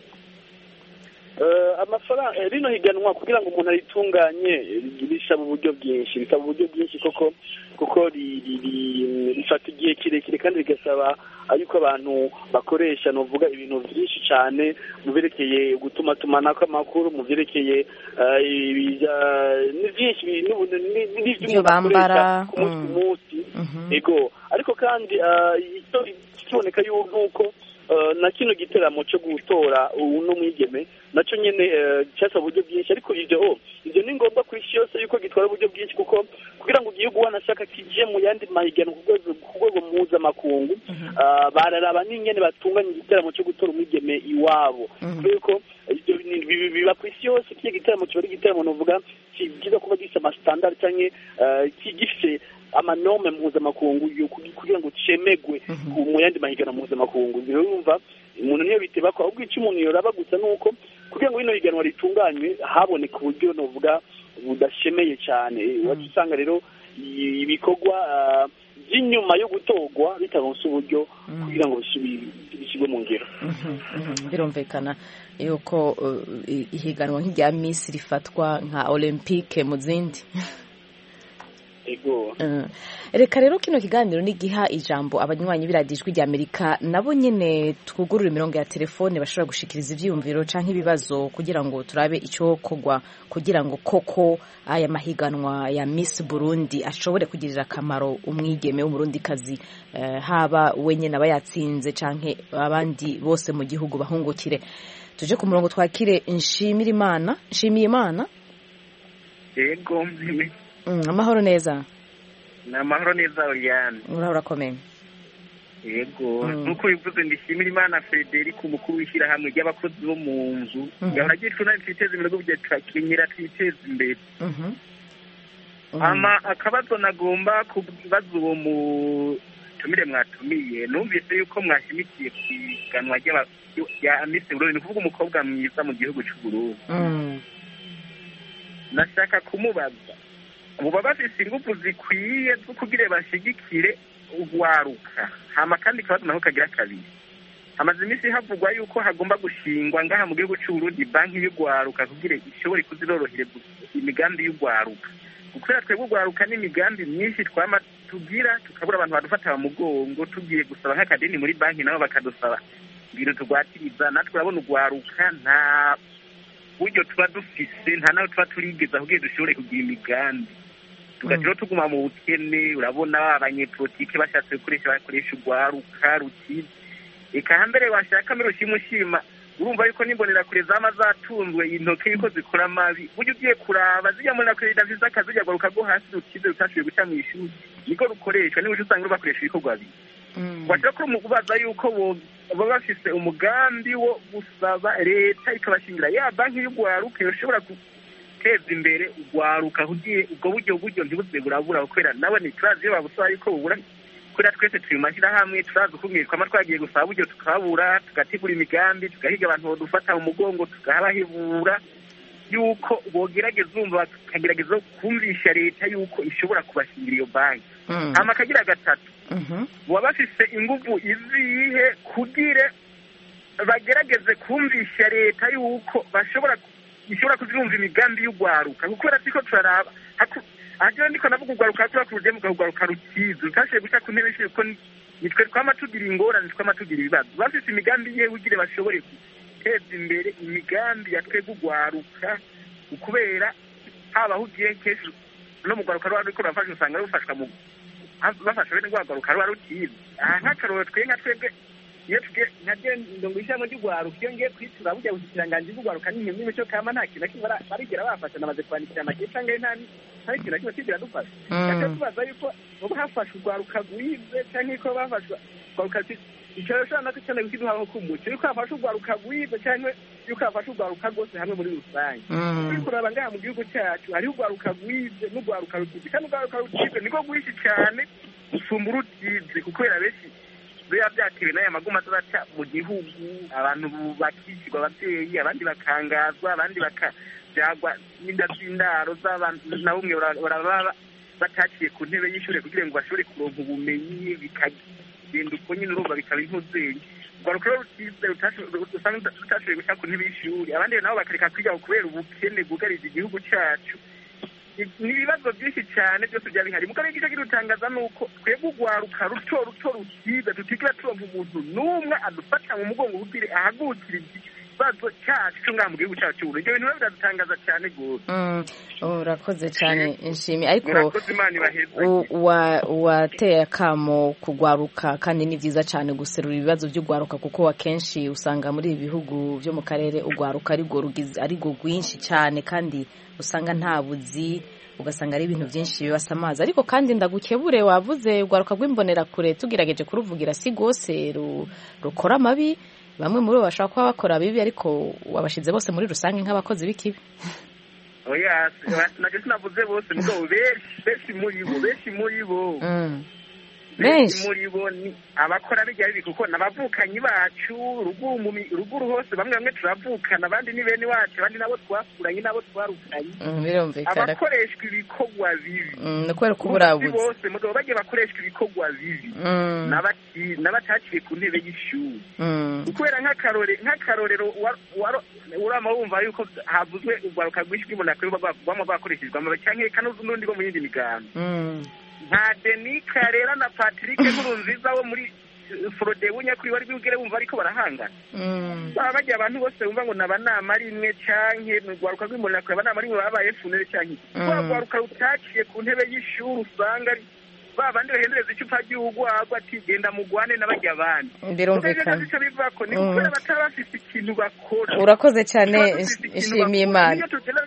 Amafaranga rino higanwa kugira ngo umuntu aritunganye bisaba uburyo bwinshi bisaba uburyo bwinshi koko kuko rifata igihe kirekire kandi rigasaba yuko abantu bakoresha novuga ibintu byinshi cyane mu byerekeye gutuma tumanako amakuru, mu byerekeye ni byinshi n'ibyo bambara ku munsi ku munsi ego, ariko kandi kiboneka yuko na kino giteramo cyo gutora uno mwigeme nacyo nyene cyasa uburyo bwinshi, ariko ivyo ivyo ni ngombwa kuri isi yose yuko gitwara uburyo bwinshi, kuko kugira ngo igihugu wanashaka kije mu yandi mahigano ku rwego mpuzamakungu bararaba n'ingene batunganya igiteramo cyo gutora umwigeme iwabo, kuko biba ku isi yose. Kiye giteramo kiba ari igiteramo novuga kiza kuba gisa amastandard canke kigifise amanome mpuzamakungu kugira ngo cemegwe mu yandi mahigano mpuzamakungu. Rero yumva umuntu niyo biteba ko ahubwo icyo umuntu yoraba gusa nuko kugira ngo bino higanwa ritunganywe haboneka uburyo novuga budashemeye cyane. Wasanga rero ibikorwa by'inyuma yo gutogwa bitaronse uburyo kugira ngo bishyirwe mu ngiro. Birumvikana yuko ihiganwa nk'irya Miss rifatwa nka Olympique mu zindi. Ego. Reka rero kino kiganiro ni giha ijambo abanywanyi biradijwe rya Amerika, nabo nyene twugurura imirongo ya telefone bashobora gushikiriza ivyumviro canke ibibazo kugira ngo turabe ico kogwa kugira ngo koko aya mahiganwa ya Miss Burundi ashobore kugirira akamaro umwigeme w'umurundi kazi, uh, haba wenye nabayatsinze canke abandi bose mu gihugu bahungukire. Tuje ku murongo twakire Nshimira Imana. Nshimiye Imana. Yego. Mm, amahoro neza. Na amahoro neza Oriane. Urahora komeye. Yego, nuko bivuze ndishimira Imana Frederic umukuru w'ishyira hamwe ry'abakozi bo mu nzu. Yahora gitwe na twiteze imbere byo twakinyira twiteze imbere. Mhm. Ama akabazo nagomba kubaza uwo mu tumire mwatumiye, numvise yuko mwashimikiye kwiganwa ry'aba ya Miss Burundi, kuvuga umukobwa mwiza mu gihugu cy'u Burundi. Mhm. Nashaka kumubaza ubu bafise ingufu zikwiye zo kugira bashigikire ugwaruka. Hama kandi kabazo naho kagira kabiri, hamaze imisi havugwa yuko hagomba gushingwa ngaha mu gihugu cy'u Burundi banki y'ugwaruka kugira ishobore kuzirorohere imigambi y'ugwaruka, kuko twebwe ugwaruka n'imigambi myinshi twama tugira tukabura abantu badufata mu mugongo tugiye gusaba nk'akadeni muri banki nabo bakadusaba ibintu tugwatiriza. Natwe urabona ugwaruka nta buryo tuba dufise, nta nawe tuba turigeza kugira dushobore kugira imigambi, tugatiro tuguma mu bukene. Urabona abanyepolitike bashatse gukoresha bakoresha ugwaruka ruti eka hambere washaka mbere ushimushima, urumva yuko nimbonera kure zama zatunzwe intoke yuko zikora mabi. Buryo ugiye kuraba zijya muri nakure David akazi yagaruka go hasi rukize utashoboye guca mu ishuri niko rukoreshwa, niwe usanga bakoresha ibikorwa bibi. Washaka ko mukubaza yuko bo baba bafise umugambi wo gusaba leta ikabashingira ya banki y'ugwaruka yoshobora guteza imbere ugwaruka kugiye ubwo buryo buryo ntibuze burabura kwera nawe ni turazi yo babusaba yuko bubura kwera. Twese turi mashira hamwe turazi kumwirwa ama twagiye gusaba buryo tukabura, tugategura imigambi, tugahiga abantu bodufata mu mugongo, tukabahibura yuko bogerageza umva bakagerageza kumvisha leta yuko ishobora kubashingira iyo banki hama akagira gatatu baba bafise inguvu izihe kugira bagerageze kumvisha leta yuko bashobora ishobora kuzirumva imigambi y'ugwaruka kuko ratiko turaraba aje ndiko navuga ugwaruka kuri kuruje mu gwaruka rukizu utashe guca ku ntebe shi ko nitwe twama tugira ingorane twama tugira ibibazo bafise imigambi ye ugire bashobore guteza imbere imigambi ya twebwe ugwaruka ukubera haba hugiye kesho no mu gwaruka rwa riko rafasha usanga rufashwa mu bafasha bene gwaruka rwa rukizu aha nkakaroro twe nka twebwe iyo tuge nkaje ndongo ishamo ry'ugwaruka iyo ngiye kwitura burya busiranganje bw'ugwaruka ni nyemwe cyo kama nta kintu kimwe barigera bafasha namaze kwandikira amakete ngaye nta nta kintu kimwe kigira dufasha cyane tubaza yuko ubu hafasha ugwaruka gwize cyane ko bafashwa gwaruka icyo rero nako cyane gukiduha nko kumuco yuko hafasha ugwaruka gwize cyane yuko hafasha ugwaruka gose hamwe muri rusange ariko uraba ngaha mu gihugu cyacu hari ugwaruka gwize n'ugwaruka rukize kandi ugwaruka rukize niko gwishi cyane usumba urutize kuko era benshi biba byakiriwe n'aya maguma azaca mu gihugu abantu bakishirwa ababyeyi abandi bakangazwa abandi bakajagwa n'inda z'indaro z'abantu na bumwe baraba bataciye ku ntebe y'ishure kugira ngo bashobore kuronka ubumenyi bikagenda uko nyine urumva bikaba intuzenyi ugaruka rero rutize usanga tutashoboye guca ku ntebe y'ishuri abandi nabo bakareka kwiga kubera ubukene bwugarije igihugu cacu ni ibibazo byinshi cyane byose byaba bihari mugabo igice kirutangaza nuko twebwe ugwaruka ruto ruto rukiza tutigira turonka umuntu n'umwe adufata mu mugongo kugira ahagurukira ikibazo cyacu cyo ngaha mu gihugu cyacu ibyo bintu biba biradutangaza cyane gose urakoze cyane nshimi ariko wateye akamo kugwaruka kandi ni byiza cyane guserura ibibazo by'ugwaruka kuko akenshi usanga muri ibi bihugu byo mu karere ugwaruka ari rwo rwinshi cyane kandi usanga nta buzi ugasanga ari ibintu byinshi bibasa amazi ariko kandi ndagukebure wavuze ugwaruka rw'imbonera kure tugerageje kuruvugira si gose rukora amabi bamwe muri bo bashaka kuba bakora bibi ariko wabashize bose muri rusange nk'abakozi b'ikibi oya nage sinavuze bose mugabo benshi benshi muri bo benshi muri bo benshi muri bo ni abakora bijya bibi kuko nabavukanyi bacu ruguru hose bamwe bamwe turavukana abandi ni bene wacu abandi nabo twakuranye nabo twarukanye birumvikana abakoreshwa ibikorwa bibi ni kubera ko uburabuzi bose mugabo bagiye bakoreshwa ibikorwa bibi n'abataciye ku ntebe y'ishuri kubera nk'akarorero urama wumva yuko havuzwe urwaruka rwinshi rw'ibonakure baba bakoreshejwe cyangwa reka n'undi bo mu yindi migambi nka Denis Karera na Patrick Nkurunziza wo muri Frode bunyakuri bari bwigere bumva ariko barahangana baba bagiye abantu bose bumva ngo nabanama ari imwe canke n'urwaruka rw'imurira kure abanama ari imwe babaye funere canke urwaruka rutaciye ku ntebe y'ishuri usanga ari ba bandi bahendereza icupa ry'ugu agwa ati genda mugwane n'abajya abandi birumvikana icyo bivako ni kubera bataba bafite ikintu bakora urakoze cyane ishimiye Imana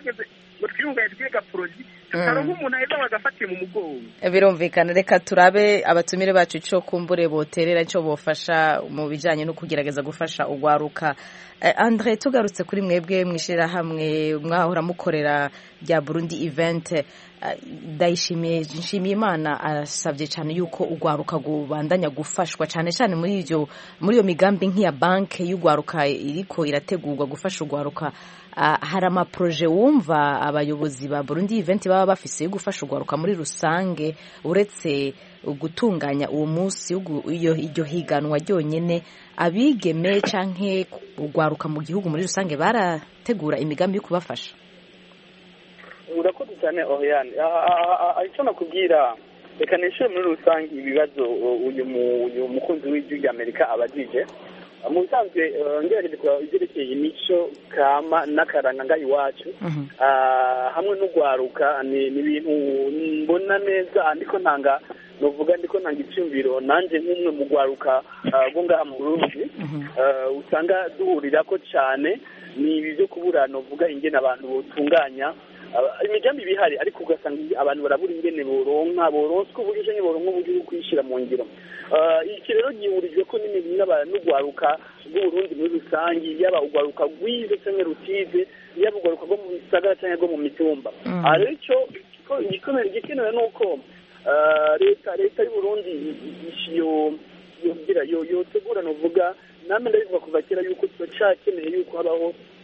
birumvikana reka turabe abatumire bacu ico kumbure boterera ico bofasha mu bijanye no kugerageza gufasha ugwaruka. Andre tugarutse kuri mwebwe mwishira hamwe mwahora mukorera rya Burundi event ndayishimiye nshimiye Imana asavye cyane yuko ugwaruka gubandanya gufashwa cyane cyane muri ivyo muri iyo migambi nk'iya banke y'ugwaruka iriko irategurwa gufasha ugwaruka. Uh, hari ama projet wumva abayobozi ba Burundi event baba bafise yo gufasha ugwaruka muri rusange uretse gutunganya uwo munsi iyo iryo higanwa ryonyene abigeme canke ugwaruka mu gihugu muri rusange barategura imigambi yo kubafasha. Urakoze cyane Oriane icyo nakubwira reka nishure muri rusange ibibazo uyu mukunzi w'ijwi ry'Amerika abajije mu bisanzwe ngerageje kuraba ibyerekeye imico kama n'akaranga nga iwacu hamwe n'ugwaruka ni ibintu mbona neza andiko ntanga novuga ndiko ntanga icyumviro nanje nk'umwe mu gwaruka bwo ngaha mu Burundi usanga duhurirako cyane ni ibi byo kubura novuga ingene abantu botunganya imigambi bihari ariko ugasanga abantu barabura ingene boronka boronswe uburyo je boronka uburyo bwo kwishira mu ngiro iki rero gihurijwe ko n'ugwaruka bw'Uburundi muri rusangi yaba ugwaruka gwize cyangwa rutize yaba ugwaruka bwo mu bisagara cyangwa bwo mu mitumba ari cyo igikomere gikenewe nuko leta leta y'u Burundi yo yo yo tegura novuga namwe ndabivuga kuva kera yuko twacakeneye yuko habaho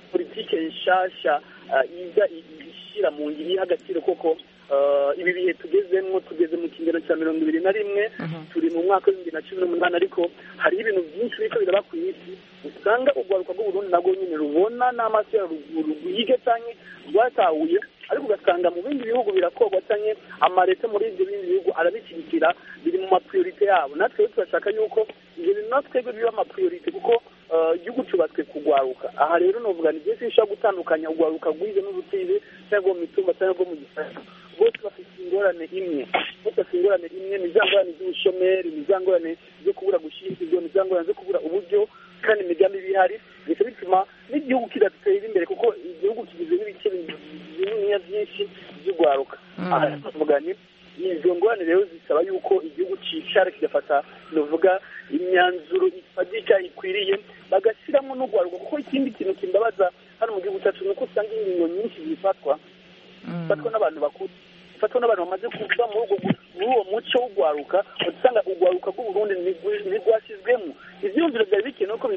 politike nshasha iza ishyira mu ngiri iha agaciro koko ibi bihe tugezemo tugeze mu kingero cya mirongo ibiri na rimwe turi mu mwaka w'ibihumbi na cumi n'umunani ariko hariho ibintu byinshi biriko biraba ku isi usanga urwaruka rw'uburundi nabwo nyine rubona n'amaso ya ruguru rwige canke rwatahuye ariko ugasanga mu bindi bihugu birakorwa canke amareta muri ibyo bindi bihugu arabishyigikira biri mu mapriorite yabo natwe turashaka yuko ibyo bintu natwebwe biba amapriorite kuko igihugu cyubatswe kugwaruka aha rero novuga ni byinshi bishobora gutandukanya urwaruka rwize n'ubutize cyangwa mu mitumba cyangwa mu gisagara bose bafite ingorane imwe bose bafite ingorane imwe ni za ngorane z'ubushomeri ni za ngorane zo kubura gushyigikirwa ni za ngorane zo kubura uburyo kandi imigambi bihari bica bituma n'igihugu kidatera imbere kuko igihugu kigizwe n'ibice bininiya byinshi by'urwaruka aha tuvuga ni izo ngorane rero zisaba yuko igihugu cicara kigafata novuga imyanzuro ifadika ikwiriye bagashyiramo n'urwaruka kuko ikindi kintu kimbabaza hano mu gihugu cyacu ni uko usanga ingingo nyinshi zifatwa zifatwa n'abantu bakuru zifatwa n'abantu bamaze kuva muri uwo muco w'urwaruka usanga urwaruka rw'uburundi ntirwashyizwemo ivyiyumviro byari bikenewe ko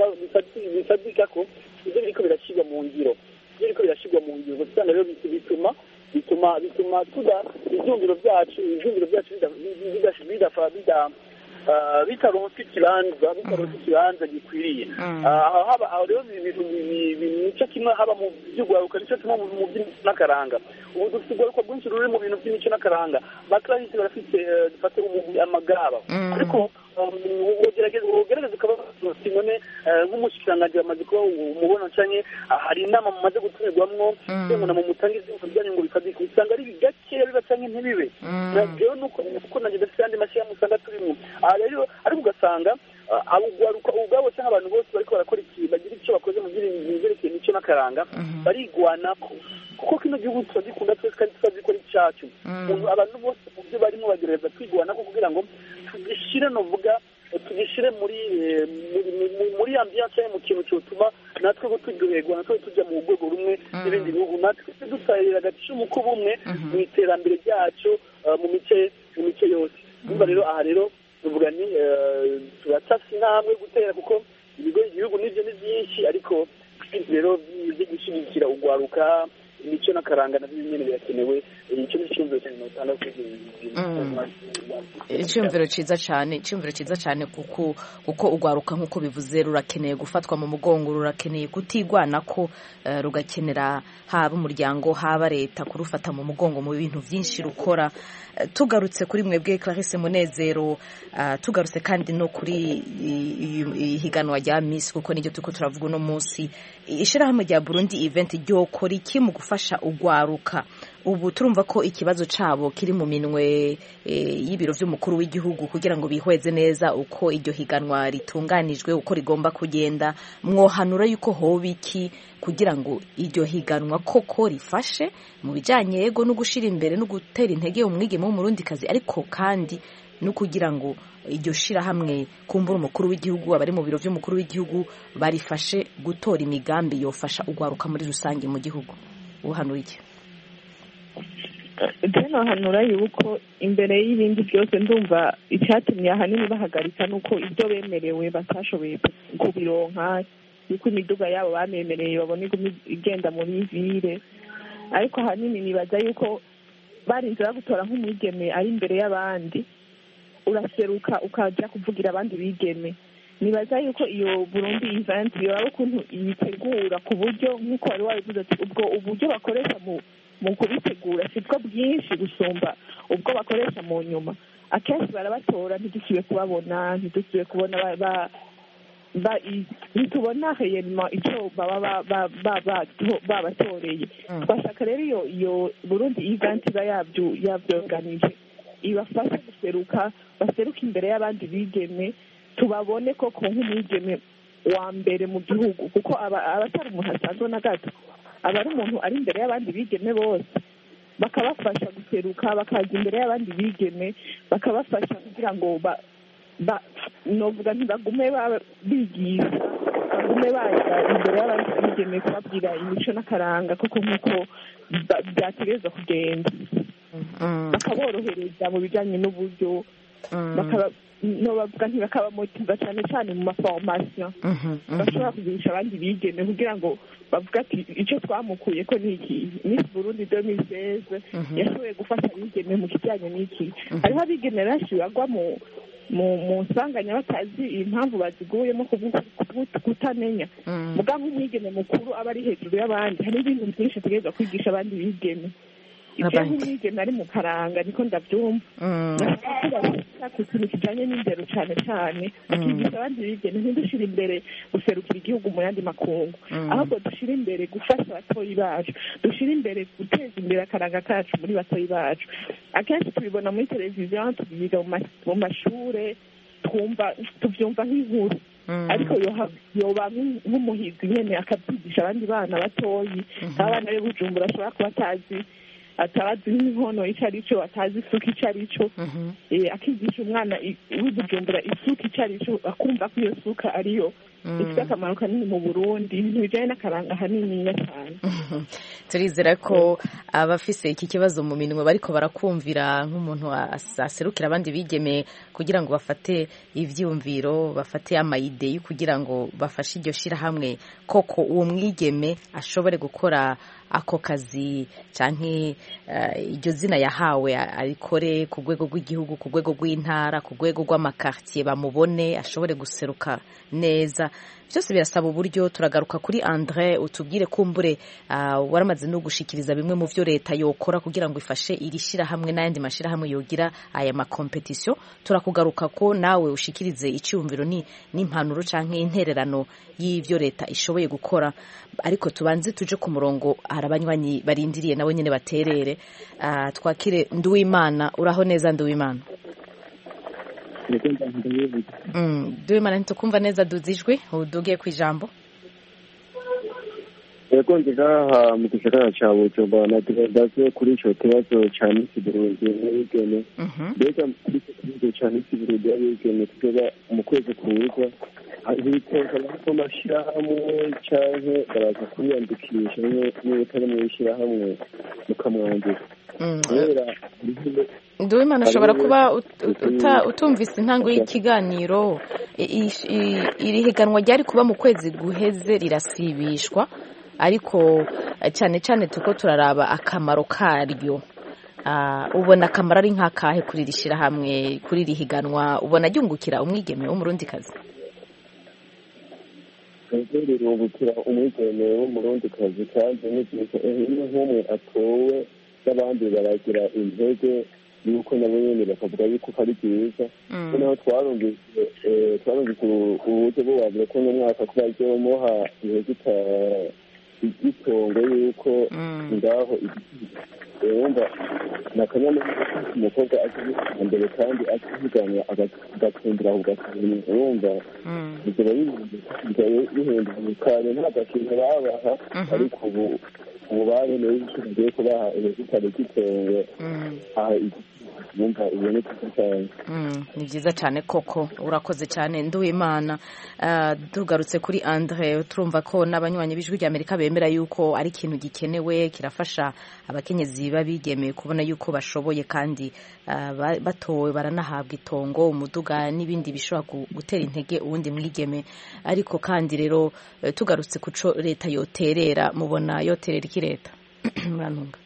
bifadika ko ivyo biriko birashyirwa mu ngiro ivyo biriko birashyirwa mu ngiro usanga rero bituma bituma bituma tuda ivyumviro byacu ivyumviro byacu bidafa bida bitaronse ikibanza bitaronse ikibanza gikwiriye aho haba aho rero nico kimwe haba mu by'urwaruka nico kimwe mu by'imico n'akaranga ubu dufite urwaruka rwinshi ruri mu bintu by'imico n'akaranga bakarahise barafite dufate amagaba ariko ugerageza ukaba none nk'umushikiranganji bamaze kuba umubona canke hari inama mumaze gutumirwamwo ngo namwe mutange ivyumviro byanyu ngo bifadike usanga ari gakeya biba canke ntibibe rero nuko kuko nanjye dafite andi mashyirahamwe usanga turimo aha rero ariko ugasanga abugwaruka ubwabo cyangwa abantu bose bariko barakora ikintu bagira icyo bakoze mu byerekeye imico n'akaranga barigwanako kuko kino gihugu turagikunda twese kandi tuzi ko ari icacu abantu bose mu byo barimo bagerageza kwigwanako kugira ngo tugishyire novuga tugishyire muri muri ambiance mu kintu cyotuma natwe ko turyoherwa natwe tujya mu rwego rumwe n'ibindi bihugu natwe dusayirira agacumu k'ubumwe mu iterambere ryacu mu mice mu mice yose niba rero aha rero tuvuga ni turatasi intambwe gutera kuko ibigo igihugu n'ibyo ni byinshi ariko rero byo gushyigikira urwaruka imico n'akaranga nabyo nyine birakenewe icyo ni icyumviro cyane utanga icyumviro cyiza cyane icyumviro cyiza cyane kuko kuko urwaruka nk'uko bivuze rurakeneye gufatwa mu mugongo rurakeneye kutigwana ko rugakenera haba umuryango haba leta kurufata mu mugongo mu bintu byinshi rukora tugarutse kuri mwebwe Clarisse Munezero tugarutse kandi no kuri ihiganwa rya Miss kuko niryo tuko turavuga uno munsi ishirahamwe rya Burundi event ryokora iki mu gufasha urwaruka ubu turumva ko ikibazo cabo kiri mu minwe y'ibiro vy'umukuru w'igihugu kugira ngo bihweze neza uko iryo higanwa ritunganijwe uko rigomba kugenda mwohanura yuko hoba iki kugira ngo iryo higanwa koko rifashe mu bijanye yego no gushira imbere no gutera intege umwigeme w'umurundikazi ariko kandi no kugira ngo iryo shira hamwe kumbura umukuru w'igihugu abari mu biro vy'umukuru w'igihugu barifashe gutora imigambi yofasha urwaruka muri rusange mu gihugu uhanura iki Jeno hanura yuko imbere y'ibindi byose ndumva icyatumye ahanini bahagarika nuko ibyo bemerewe batashoboye kubironka yuko imiduga yabo banemereye babone igenda muri vire ariko ahanini nibaza yuko barinzira gutora nk'umwigeme ari imbere y'abandi uraseruka ukaja kuvugira abandi bigeme nibaza yuko iyo Burundi event yoraba ukuntu yitegura ku buryo nk'uko wari wabivuze ati ubwo uburyo bakoresha mu mu kubitegura sibwo bwinshi gusumba ubwo bakoresha mu nyuma akenshi barabatora ntidusubiye kubabona ntidusubiye kubona ntitubona heyema icyo baba babatoreye twashaka rero iyo iyo Burundi event iba yabyorganije ibafasha guseruka baseruka imbere y'abandi bigeme tubabone koko nk'umwigeme wa mbere mu gihugu kuko aba atari umuntu asanzwe na gato aba ari umuntu ari imbere y'abandi bigeme bose bakabafasha guseruka bakaza imbere y'abandi bigeme bakabafasha kugira ngo novuga ntibagume bigisha bagume baza imbere y'abandi bigeme kubabwira imico n'akaranga koko nk'uko byategerezwa kugenda bakaborohereza mu bijyanye n'uburyo bakaba no bavuga ntibakabamotiva cyane cyane mu maforomasiyo bashobora kugurisha abandi bigeme kugira ngo bavuga ati icyo twamukuye ko ni iki Miss Burundi deux mille seize yashoboye gufasha abigeme mu kijyanye n'iki hariho abigeme benshi bagwa mu mu mu nsanganya batazi impamvu baziguyemo kutamenya mugabo nk'umwigeme mukuru aba ari hejuru y'abandi hari ibintu byinshi tugerageza kwigisha abandi bigeme ibyo nk'umwigeme ari mu karanga niko ndabyumva ku kintu kijyanye n'indero cyane cyane bakigisha abandi bigeme ntidushyire imbere guserukira igihugu mu yandi makungu ahubwo dushyire imbere gufasha abatoyi bacu dushyire imbere guteza imbere akaranga kacu muri batoyi bacu akenshi tubibona muri televiziyo tubiga mu mashuri twumva tubyumva nk'inkuru ariko yoba nk'umuhizi nyine akabyigisha abandi bana batoyi abana be Bujumbura ashobora kuba atazi atazi n'inkono icyo ari cyo atazi isuka icyo ari cyo akigisha umwana w'Ibujumbura isuka icyo ari cyo akumva ko iyo suka ariyo ifite akamaro kanini mu Burundi ibintu bijyanye n'akaranga hanini cyane turizera ko abafise iki kibazo mu minwe bariko barakumvira nk'umuntu aserukira abandi bigeme kugira ngo bafate ivyumviro bafate amayide kugira ngo bafashe iryo shirahamwe koko uwo mwigeme ashobore gukora ako kazi canke iryo zina yahawe arikore ku rwego rw'igihugu ku rwego rw'intara ku rwego rw'amakartier bamubone ashobore guseruka neza byose birasaba uburyo turagaruka kuri André utubwire kumbure waramaze no gushikiriza bimwe mu byo leta yokora kugira ngo ifashe iri shirahamwe n'ayandi mashirahamwe yogira aya ma competition turakugaruka ko nawe ushikirize icyumviro ni n'impanuro canke intererano y'ivyo leta ishoboye gukora ariko tubanze tuje ku murongo harabanywanyi barindiriye nabo nyene baterere twakire Nduwimana uraho neza Nduwimana Mm, Nduwimana ntukumva neza duzijwe udugiye kwijambo Ego ndigaha mu gisagara ca Bujumbura na ndaze kuri ico kibazo ca Miss Burundi n'ibigeme mbega kuri ico kibazo ca Miss Burundi n'ibigeme tugeza mu kwezi kuza hiteka ko mashirahamwe canke baraza kwiyandikisha n'utari mu ishirahamwe mukamwandika Nduwimana ashobora kuba utumvise intango y'ikiganiro iri higanwa ryari kuba mu kwezi guheze rirasibishwa ariko cyane cyane tuko turaraba akamaro karyo ubona akamaro ari nk'akahe kuri rishira hamwe kuri rihiganwa ubona ryungukira umwigeme w'umurundikazi rirungukira umwigeme w'umurundikazi kandi n'ibintu nk'umwe atowe n'abandi baragira intege yuko nabo nyene bakavuga yuko ari byiza noneho twarungitse twarungitse uburyo bwo wabure ko mu mwaka kuba ryomoha ihegita igitongo yuko ngaho wumva nakanyamuneza umukobwa azi mbere kandi akihiganwa agatsindira ku gatsindira urumva ibyo bihinduye cyane nta gakintu babaha ariko ubu ubu baboneye yuko bagiye kubaha ihegita ry'itongo aha numva ibintu byiza cyane ni byiza cyane koko urakoze cyane Nduwimana tugarutse kuri André turumva ko n'abanywanyi b'ijwi rya Amerika bemera yuko ari ikintu gikenewe kirafasha abakenyezi babigemeye kubona yuko bashoboye kandi batowe baranahabwa itongo umuduga n'ibindi bishobora gutera intege uwundi mwigeme ariko kandi rero tugarutse kuco leta yoterera mubona yoterera iki leta murantunga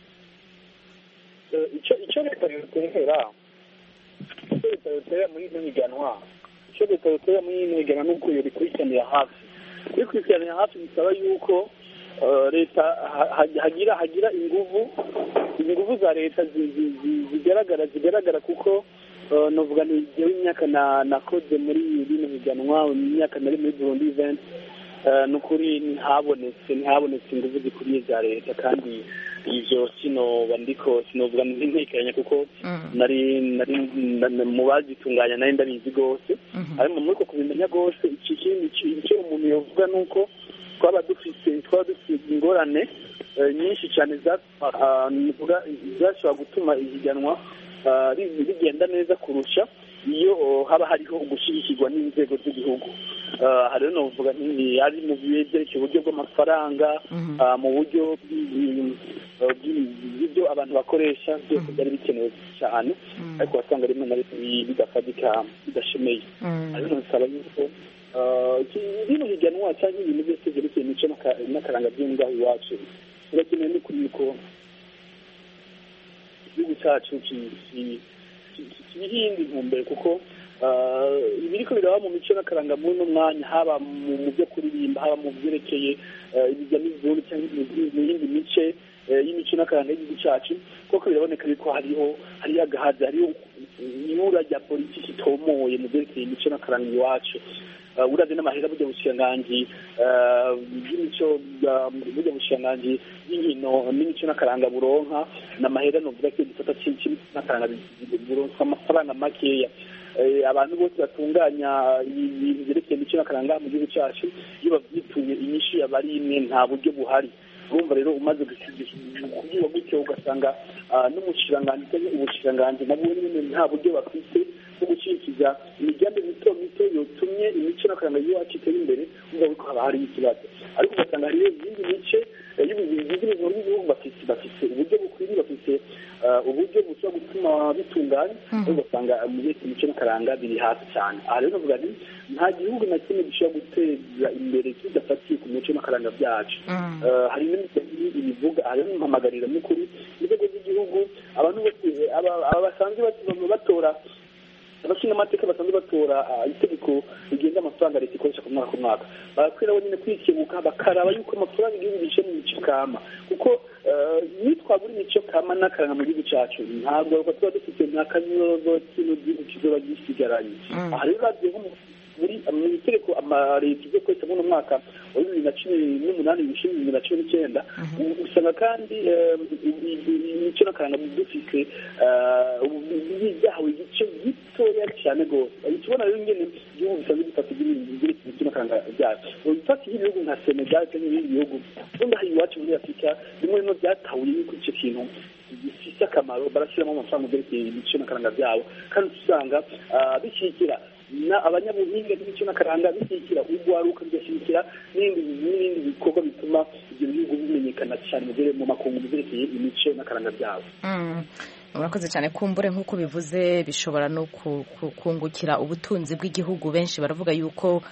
icyo leta yotera icyo leta yotera muri ino miganwa icyo leta yotera muri ino miganwa ni uko yorikurikiranira hafi kurikurikiranira hafi bisaba yuko leta hagira hagira inguvu inguvu za leta zigaragara zigaragara kuko novuga ni jewe imyaka nakoze muri bino miganwa imyaka nari muri Burundi event nukuri ntihabonetse ntihabonetse inguvu zikuriye za leta kandi ivyo sinoba ndiko sinovuga n'intekeranya kuko nari nari mu bazitunganya nari ndabizi gose ariko muriko kubimenya gose iki kintu icyo umuntu yovuga nuko twaba dufise twaba dufise ingorane nyinshi cyane zavuga zashobora gutuma ihiganwa rigenda neza kurusha iyo haba hariho ugushyigikirwa n'inzego z'igihugu hari rero novuga ari mu byerekeye uburyo bw'amafaranga mu buryo bw'ibyo abantu bakoresha byose byari bikenewe cyane ariko wasanga rimwe na rimwe bidafatika bidashemeye ariko nsaba yuko bino higanwa cyangwa ibintu byose byerekeye imico n'akaranga by'ingaho iwacu birakenewe n'ukuri yuko igihugu cyacu kibihindi intumbero kuko ibiriko biraba mu mico n'akaranga muri uno mwanya haba mu byo kuririmba haba mu byerekeye ibijya n'izuru cyangwa mu yindi mice y'imico n'akaranga y'igihugu cyacu kuko biraboneka yuko hariho hariyo agahaza hariho ibura rya politiki itomoye mu byerekeye imico n'akaranga iwacu uravye n'amahera burya bushikiranganji bw'imico burya bushikiranganji y'inkino n'imico n'akaranga buronka n'amahera novuga ko igisata n'akaranga buronka amafaranga makeya abantu bose batunganya ibintu byerekeye imico n'akaranga mu gihugu cyacu iyo bavyituye inyishu yaba ari imwe nta buryo buhari urumva rero umaze kubyuba gutyo ugasanga n'umushikiranganji cyangwa ubushikiranganji nabwo nyine nta buryo bafite bwo gushyikiza imigambi mito mito yotumye imico n'akaranga y'iwacu itera imbere uvuga ko haba hariyo ikibazo ariko ugasanga hariyo izindi mice y'ubuzima bw'igihugu bafite bafite uburyo bukwiriye bafite uburyo bushobora gutuma bitunganya ugasanga imico n'akaranga biri hasi cyane aha rero navuga nti nta gihugu na kimwe gishobora guteza imbere kidafatiye ku mico n'akaranga byacu hari n'imigambi ibivuga aha rero mpamagarira n'ukuri inzego z'igihugu abantu bose aba basanzwe batora abashinga amateka basanzwe batora itegeko rigenga amafaranga leta ikoresha ku mwaka ku mwaka barakwira nyine kwikebuka bakaraba yuko amafaranga igihugu gishe mu mico kama kuko nitwabura imico kama n'akaranga mu gihugu cyacu ntabwo tuba dufite n'akazozo kino gihugu kizoba gisigaranye aha rero bagiye nko muri mu itegeko amaleta izo kwesa muri mwaka wa bibiri na cumi n'umunani bishinzwe bibiri na cumi n'icyenda usanga kandi imico n'akaranga dufite byahawe igice gitoya cyane rwose tubona rero ingene igihugu bisanzwe gifata imico n'akaranga byacu bifata ibihugu nka Senegal cyangwa ibindi bihugu ubundi aha iwacu muri Afurika bimwe bimwe byatahuye yuko icyo kintu gifite akamaro barashyiramo amafaranga byerekeye imico n'akaranga byabo kandi usanga bishyigikira abanyabuhinga n'imico n'akaranga bishyigikira urwaruka bigashyigikira n'ibindi bikorwa bituma ibyo bihugu bimenyekana cyane mu makungu mu byerekeye imico n'akaranga byabo. Murakoze cyane kumbure nk'uko bivuze bishobora no kungukira ubutunzi bw'igihugu benshi baravuga yuko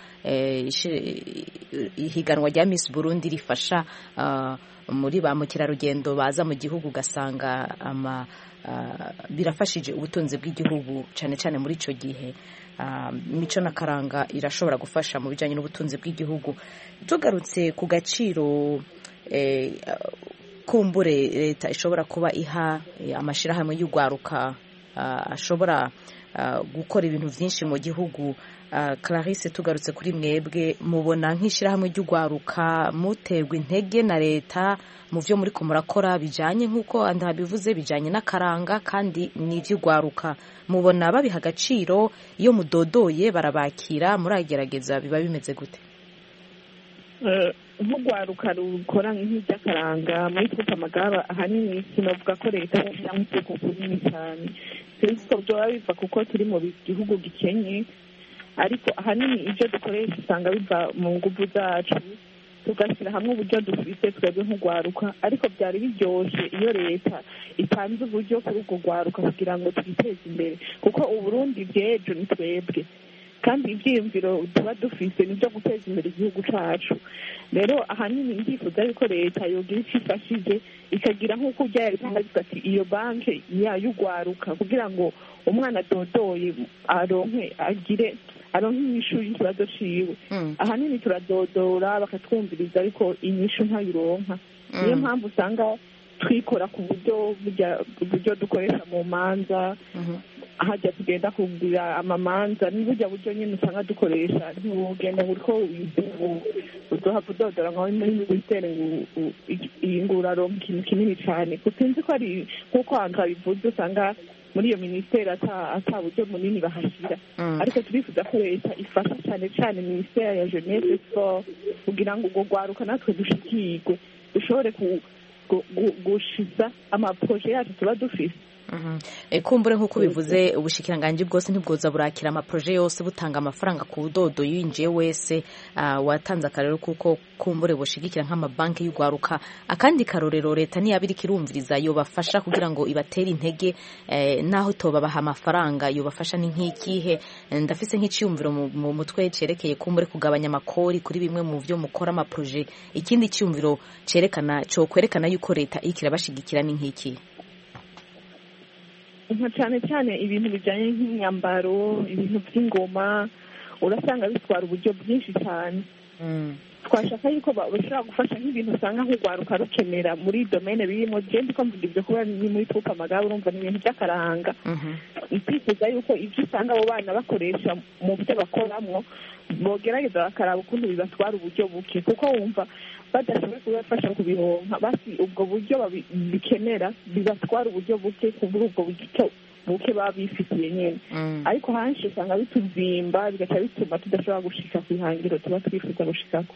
ihiganwa rya Miss Burundi rifasha muri ba mukerarugendo baza mu gihugu ugasanga ama birafashije ubutunzi bw'igihugu cyane cyane muri ico gihe imico n'akaranga irashobora gufasha mu bijanye n'ubutunzi bw'igihugu. Tugarutse ku gaciro kumbure leta ishobora kuba iha amashirahamwe y'ugwaruka ashobora gukora ibintu byinshi mu gihugu. Clarisse, tugarutse kuri mwebwe mubona nk'ishirahamwe ry'ugwaruka muterwa intege na leta mu byo muri ko murakora bijanye nk'uko ndabivuze bijanye n'akaranga kandi n'ivy'ugwaruka mubona babiha agaciro iyo mudodoye barabakira muragerageza biba bimeze gute? nk'ugwaruka rukora nk'iby'akaranga muri twuka amagara ahanini sinavuga ko leta yashyiramo isoko kunini cyane sinzi ko byoba biva kuko turi mu gihugu gikenye ariko ahanini ibyo dukoresha usanga biva mu nguvu zacu tugashyira hamwe uburyo dufite twebwe nk'ugwaruka ariko byari biryoshye iyo leta itanze uburyo kuri ubwo gwaruka kugira ngo twiteze imbere kuko uburundi bw'ejo ni twebwe kandi ibyiyumviro tuba dufise nibyo guteza imbere igihugu cyacu. Rero ahanini ndifuza yuko leta yogira icyo ifashije ikagira nk'uko byari bitangaza ati iyo banki yayugwaruka kugira ngo umwana adodoye aronke agire aronke inyishu y'ikibazo ciwe. Ahanini turadodora bakatwumviriza ariko inyishu ntayironka. Niyo mpamvu usanga twikora ku buryo buryo dukoresha mu manza hajya tugenda kugura amamanza n'uburyo buryo nyine usanga dukoresha ntugenda uriko uduha kudodora nkaho muri witere iyi nguraro ikintu kinini cyane kuko nzi ko ari nk'uko hantu babivuze usanga muri iyo minisiteri ata buryo munini bahashyira ariko turifuza ko leta ifasha cyane cyane minisiteri ya jeunesse sport kugira ngo ubwo rwaruka natwe dushikirwe dushobore gushiza amaproje yacu tuba dufise kumbure nk'uko bivuze ubushikiranganji bwose ntibwoza burakira amaproje yose butanga amafaranga ku budodo yinjiye wese watanze akarero kuko kumbure bushigikira nk'amabanki y'ugwaruka akandi karorero leta niyabiri kirumviriza yo bafasha kugira ngo ibatere intege naho toba baha amafaranga yo bafasha ni nk'ikihe ndafise nk'iciyumviro mu mutwe cerekeye kumbure kugabanya amakori kuri bimwe mu byo mukora amaproje ikindi ciyumviro cerekana cyo kwerekana yuko leta ikira bashigikira ni nk'iki nka cyane cyane ibintu bijyanye nk'imyambaro ibintu by'ingoma urasanga bitwara uburyo bwinshi cyane twashaka yuko bashobora gufasha nk'ibintu usanga nk'urwaruka rukenera muri domene birimo genda uko mvuga ibyo kuba ni muri tuka amagare urumva ni ibintu by'akaranga twifuza yuko ibyo usanga abo bana bakoresha mu byo bakoramo bogerageza bakaraba ukuntu bibatwara uburyo buke kuko wumva badashoboye kubafasha kubironka basi ubwo buryo bikenera bibatwara uburyo buke kubura ubwo buryo buke baba bifitiye nyine ariko hanshi usanga bituzimba bigaca bituma tudashobora gushika ku ihangiro tuba twifuza gushikako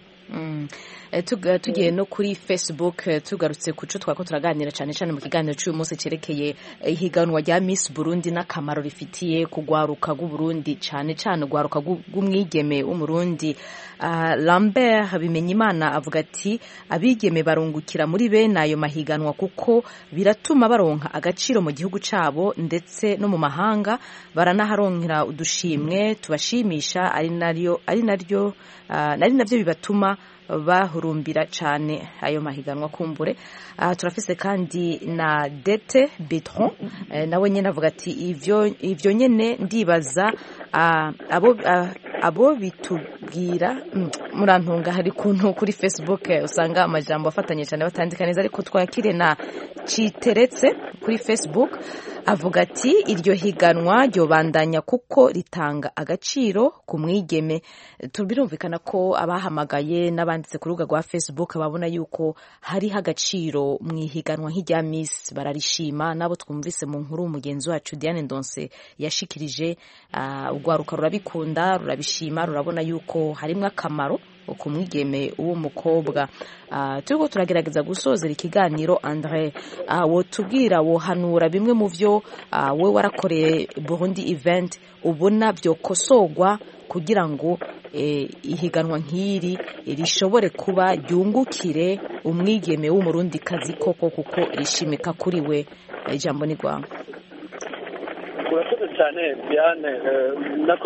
tugiye no kuri Facebook tugarutse kuco twako turaganira cyane cyane mu kiganiro cy'uyu munsi cerekeye ihiganwa rya Miss Burundi n'akamaro rifitiye kugwaruka gu Burundi cyane cyane gwaruka gumwigeme w'umurundi Lambert Bimenyimana avuga ati abigeme barungukira muri bene ayo mahiganwa kuko biratuma baronka agaciro mu gihugu cabo ndetse no mu mahanga baranaharonkera udushimwe tubashimisha ari naryo ari naryo nari navyo bibatuma bahurumbira cyane ayo mahiganwa kumbure uh, turafise kandi na Dete Betron uh, nawe nyene avuga ati ivyo ivyo nyene ndibaza uh, abo uh, abo bitubwira mm, murantunga hari kuntu kuri Facebook uh, usanga amajambo afatanye cyane batandika neza ariko twakire na Citeretse kuri Facebook avuga ati iryo higanwa ryo bandanya kuko ritanga agaciro ku mwigeme tubirumvikana ko abahamagaye n'abanditse ku rubuga rwa Facebook babona yuko hari agaciro mu ihiganwa nk'irya Miss bararishima nabo twumvise mu nkuru umugenzi wacu Diane Ndonse yashikirije ugwaruka rurabikunda rurabishima rurabona yuko harimwe akamaro ku mwigeme w'umukobwa uh, turiko turagerageza gusozera ikiganiro André uh, wotubwira wohanura bimwe mu vyo uh, we warakoreye Burundi event ubona byo kosogwa kugira ngo eh, ihiganwa nk'iri rishobore kuba ryungukire umwigeme w'umurundi kazi koko kuko rishimika kuri we ijambo ni gwango urakoze cyane Diane nako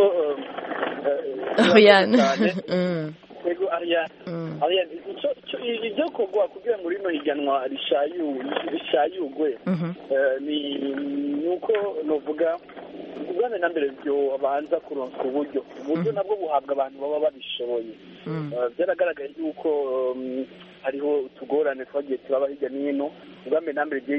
Diane ego ariya ariya ibyo kogwa kugira muri no higanwa rishayu rishayugwe ni nuko novuga ubwane na mbere byo abanza kuronka uburyo uburyo nabwo buhabwa abantu baba babishoboye byaragaragaye yuko hariho utugorane twagiye turaba hirya n'ino ubwame na mbere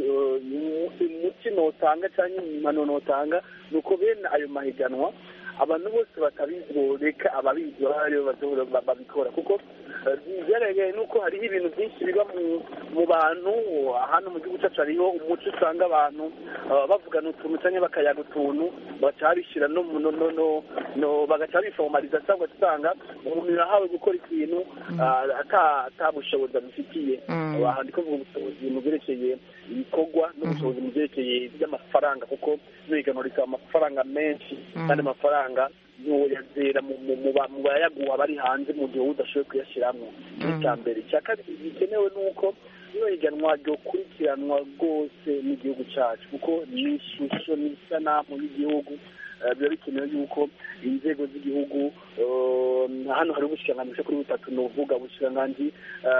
umuti notanga cyangwa impano notanga nuko bene ayo mahiganwa abantu bose batabizi boreka ababizi bariyo babikora kuko byaragaragaye nuko hariho ibintu byinshi biba mu bantu hano mu gihugu cyacu hariho umuco usanga abantu bavugana utuntu cyangwa bakayaga utuntu bacabishyira no no bagaca bifomaliza cyangwa usanga umuntu yahawe gukora ikintu atabushobozi abifitiye ahandi ko ubushobozi mu byerekeye ibikorwa n'ubushobozi mu byerekeye by'amafaranga kuko n'ihiganwa risaba amafaranga menshi kandi amafaranga yazera mu bayaguha bari hanze mu gihe udashoboye kuyashyiramo icya mbere icya kabiri bikenewe ni uko ino higanwa ryokurikiranwa rwose n'igihugu cyacu kuko ni ishusho n'isanamu y'igihugu biba bikenewe yuko inzego z'igihugu hano hari ubushikiranganji kuri butatu ni uvuga ubushikiranganji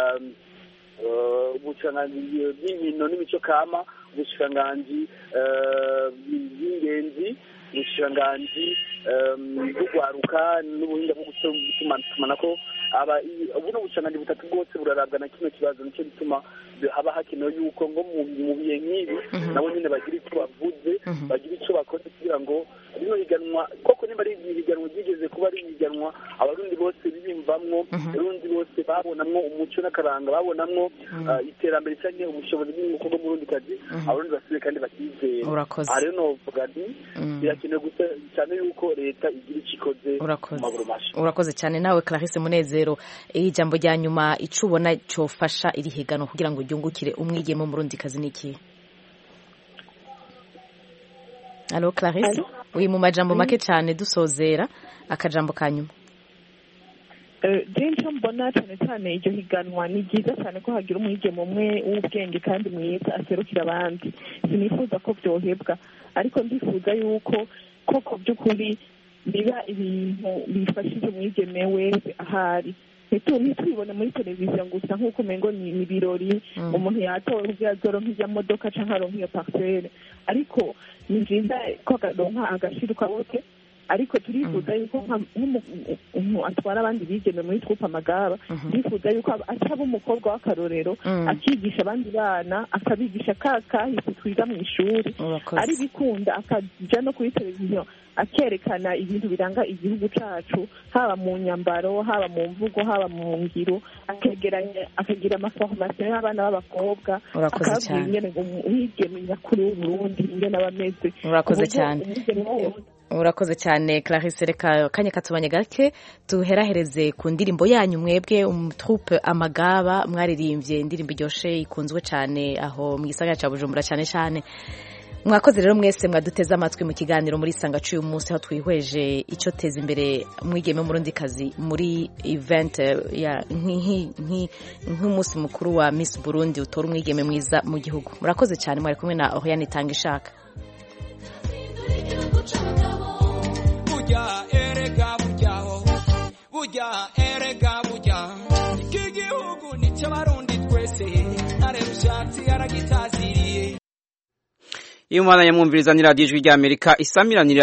ubushikiranganji bw'inkino n'imico kama ubushikiranganji bw'ingenzi ubushikiranganji bw'ugwaruka n'ubuhinga bwo gutumanako ubu n'ubushikiranganji butatu bwose burarabwa na kino kibazo nicyo bituma haba hakenewe yuko ngo mu bihe nk'ibi nabo nyine bagira icyo bavuze bagira icyo bakoze kugira ngo rino higanwa koko nimba ari higanwa ryigeze kuba ari higanwa abarundi bose biyumvamwo abarundi bose babonamwo umuco n'akaranga babonamwo iterambere cyangwa ubushobozi bw'umukobwa w'umurundikazi abarundi basubiye kandi bakizeye aha rero novuga nti birakenewe gusa cyane yuko leta igira icyo ikoze mu maguru masha urakoze cyane nawe Clarisse Munezero ijambo rya nyuma ico ubona cyofasha iri higanwa kugira ngo ryungukire umwigeme w'umurundikazi niki Allo Clarisse uri mu majambo make cyane dusozera akajambo kanyuma. Jenshi mbona cyane cyane iryo higanwa ni byiza cyane ko hagira umwigeme umwe w'ubwenge kandi mwiza aserukira abandi. Sinifuza ko byohebwa ariko ndifuza yuko koko by'ukuri biba ibintu bifashije umwigeme wese ahari. ntitubibone muri televiziyo gusa nk'uko umengo ni ibirori umuntu yatowe kugira azoronke ijya modoka cyangwa aronke iyo parcelle ariko ni byiza ko akaronka agashirwa bose ariko turifuza yuko nk'umuntu atwara abandi bigeme muri twupa amagara turifuza yuko ataba umukobwa w'akarorero akigisha abandi bana akabigisha ka kahise twiga mu ishuri ari bikunda akaja no kuri televiziyo akerekana ibintu biranga igihugu cacu haba mu nyambaro haba mu mvugo haba mu ngiro akegeranya akagira amaformation y'abana b'abakobwa akabwira ingene umwigeme nyakuri w'Uburundi ingene abameze. Urakoze cyane. Urakoze cyane Clarisse, reka kanya katubanye gake tuherahereze ku ndirimbo yanyu mwebwe umutroupe Amagaba mwaririmbye indirimbo iryoshe ikunzwe cyane aho mu gisagara ca Bujumbura cyane cyane. Mwakoze rero mwese mwaduteze amatwi mu kiganiro muri sanga cy'uyu munsi aho twihweje icyo teza imbere mwigeme murundi kazi muri event ya nk'umunsi mukuru wa Miss Burundi utora umwigeme mwiza mu gihugu. Murakoze cyane, mwari kumwe na Oriane Itangishaka. Burya erega buryaho burya erega burya iki gihugu ni cy'abarundi twese nare rushatsi aragitaziriye. Iyo mwana yamwumviriza ni radio ijwi rya Amerika isamiranira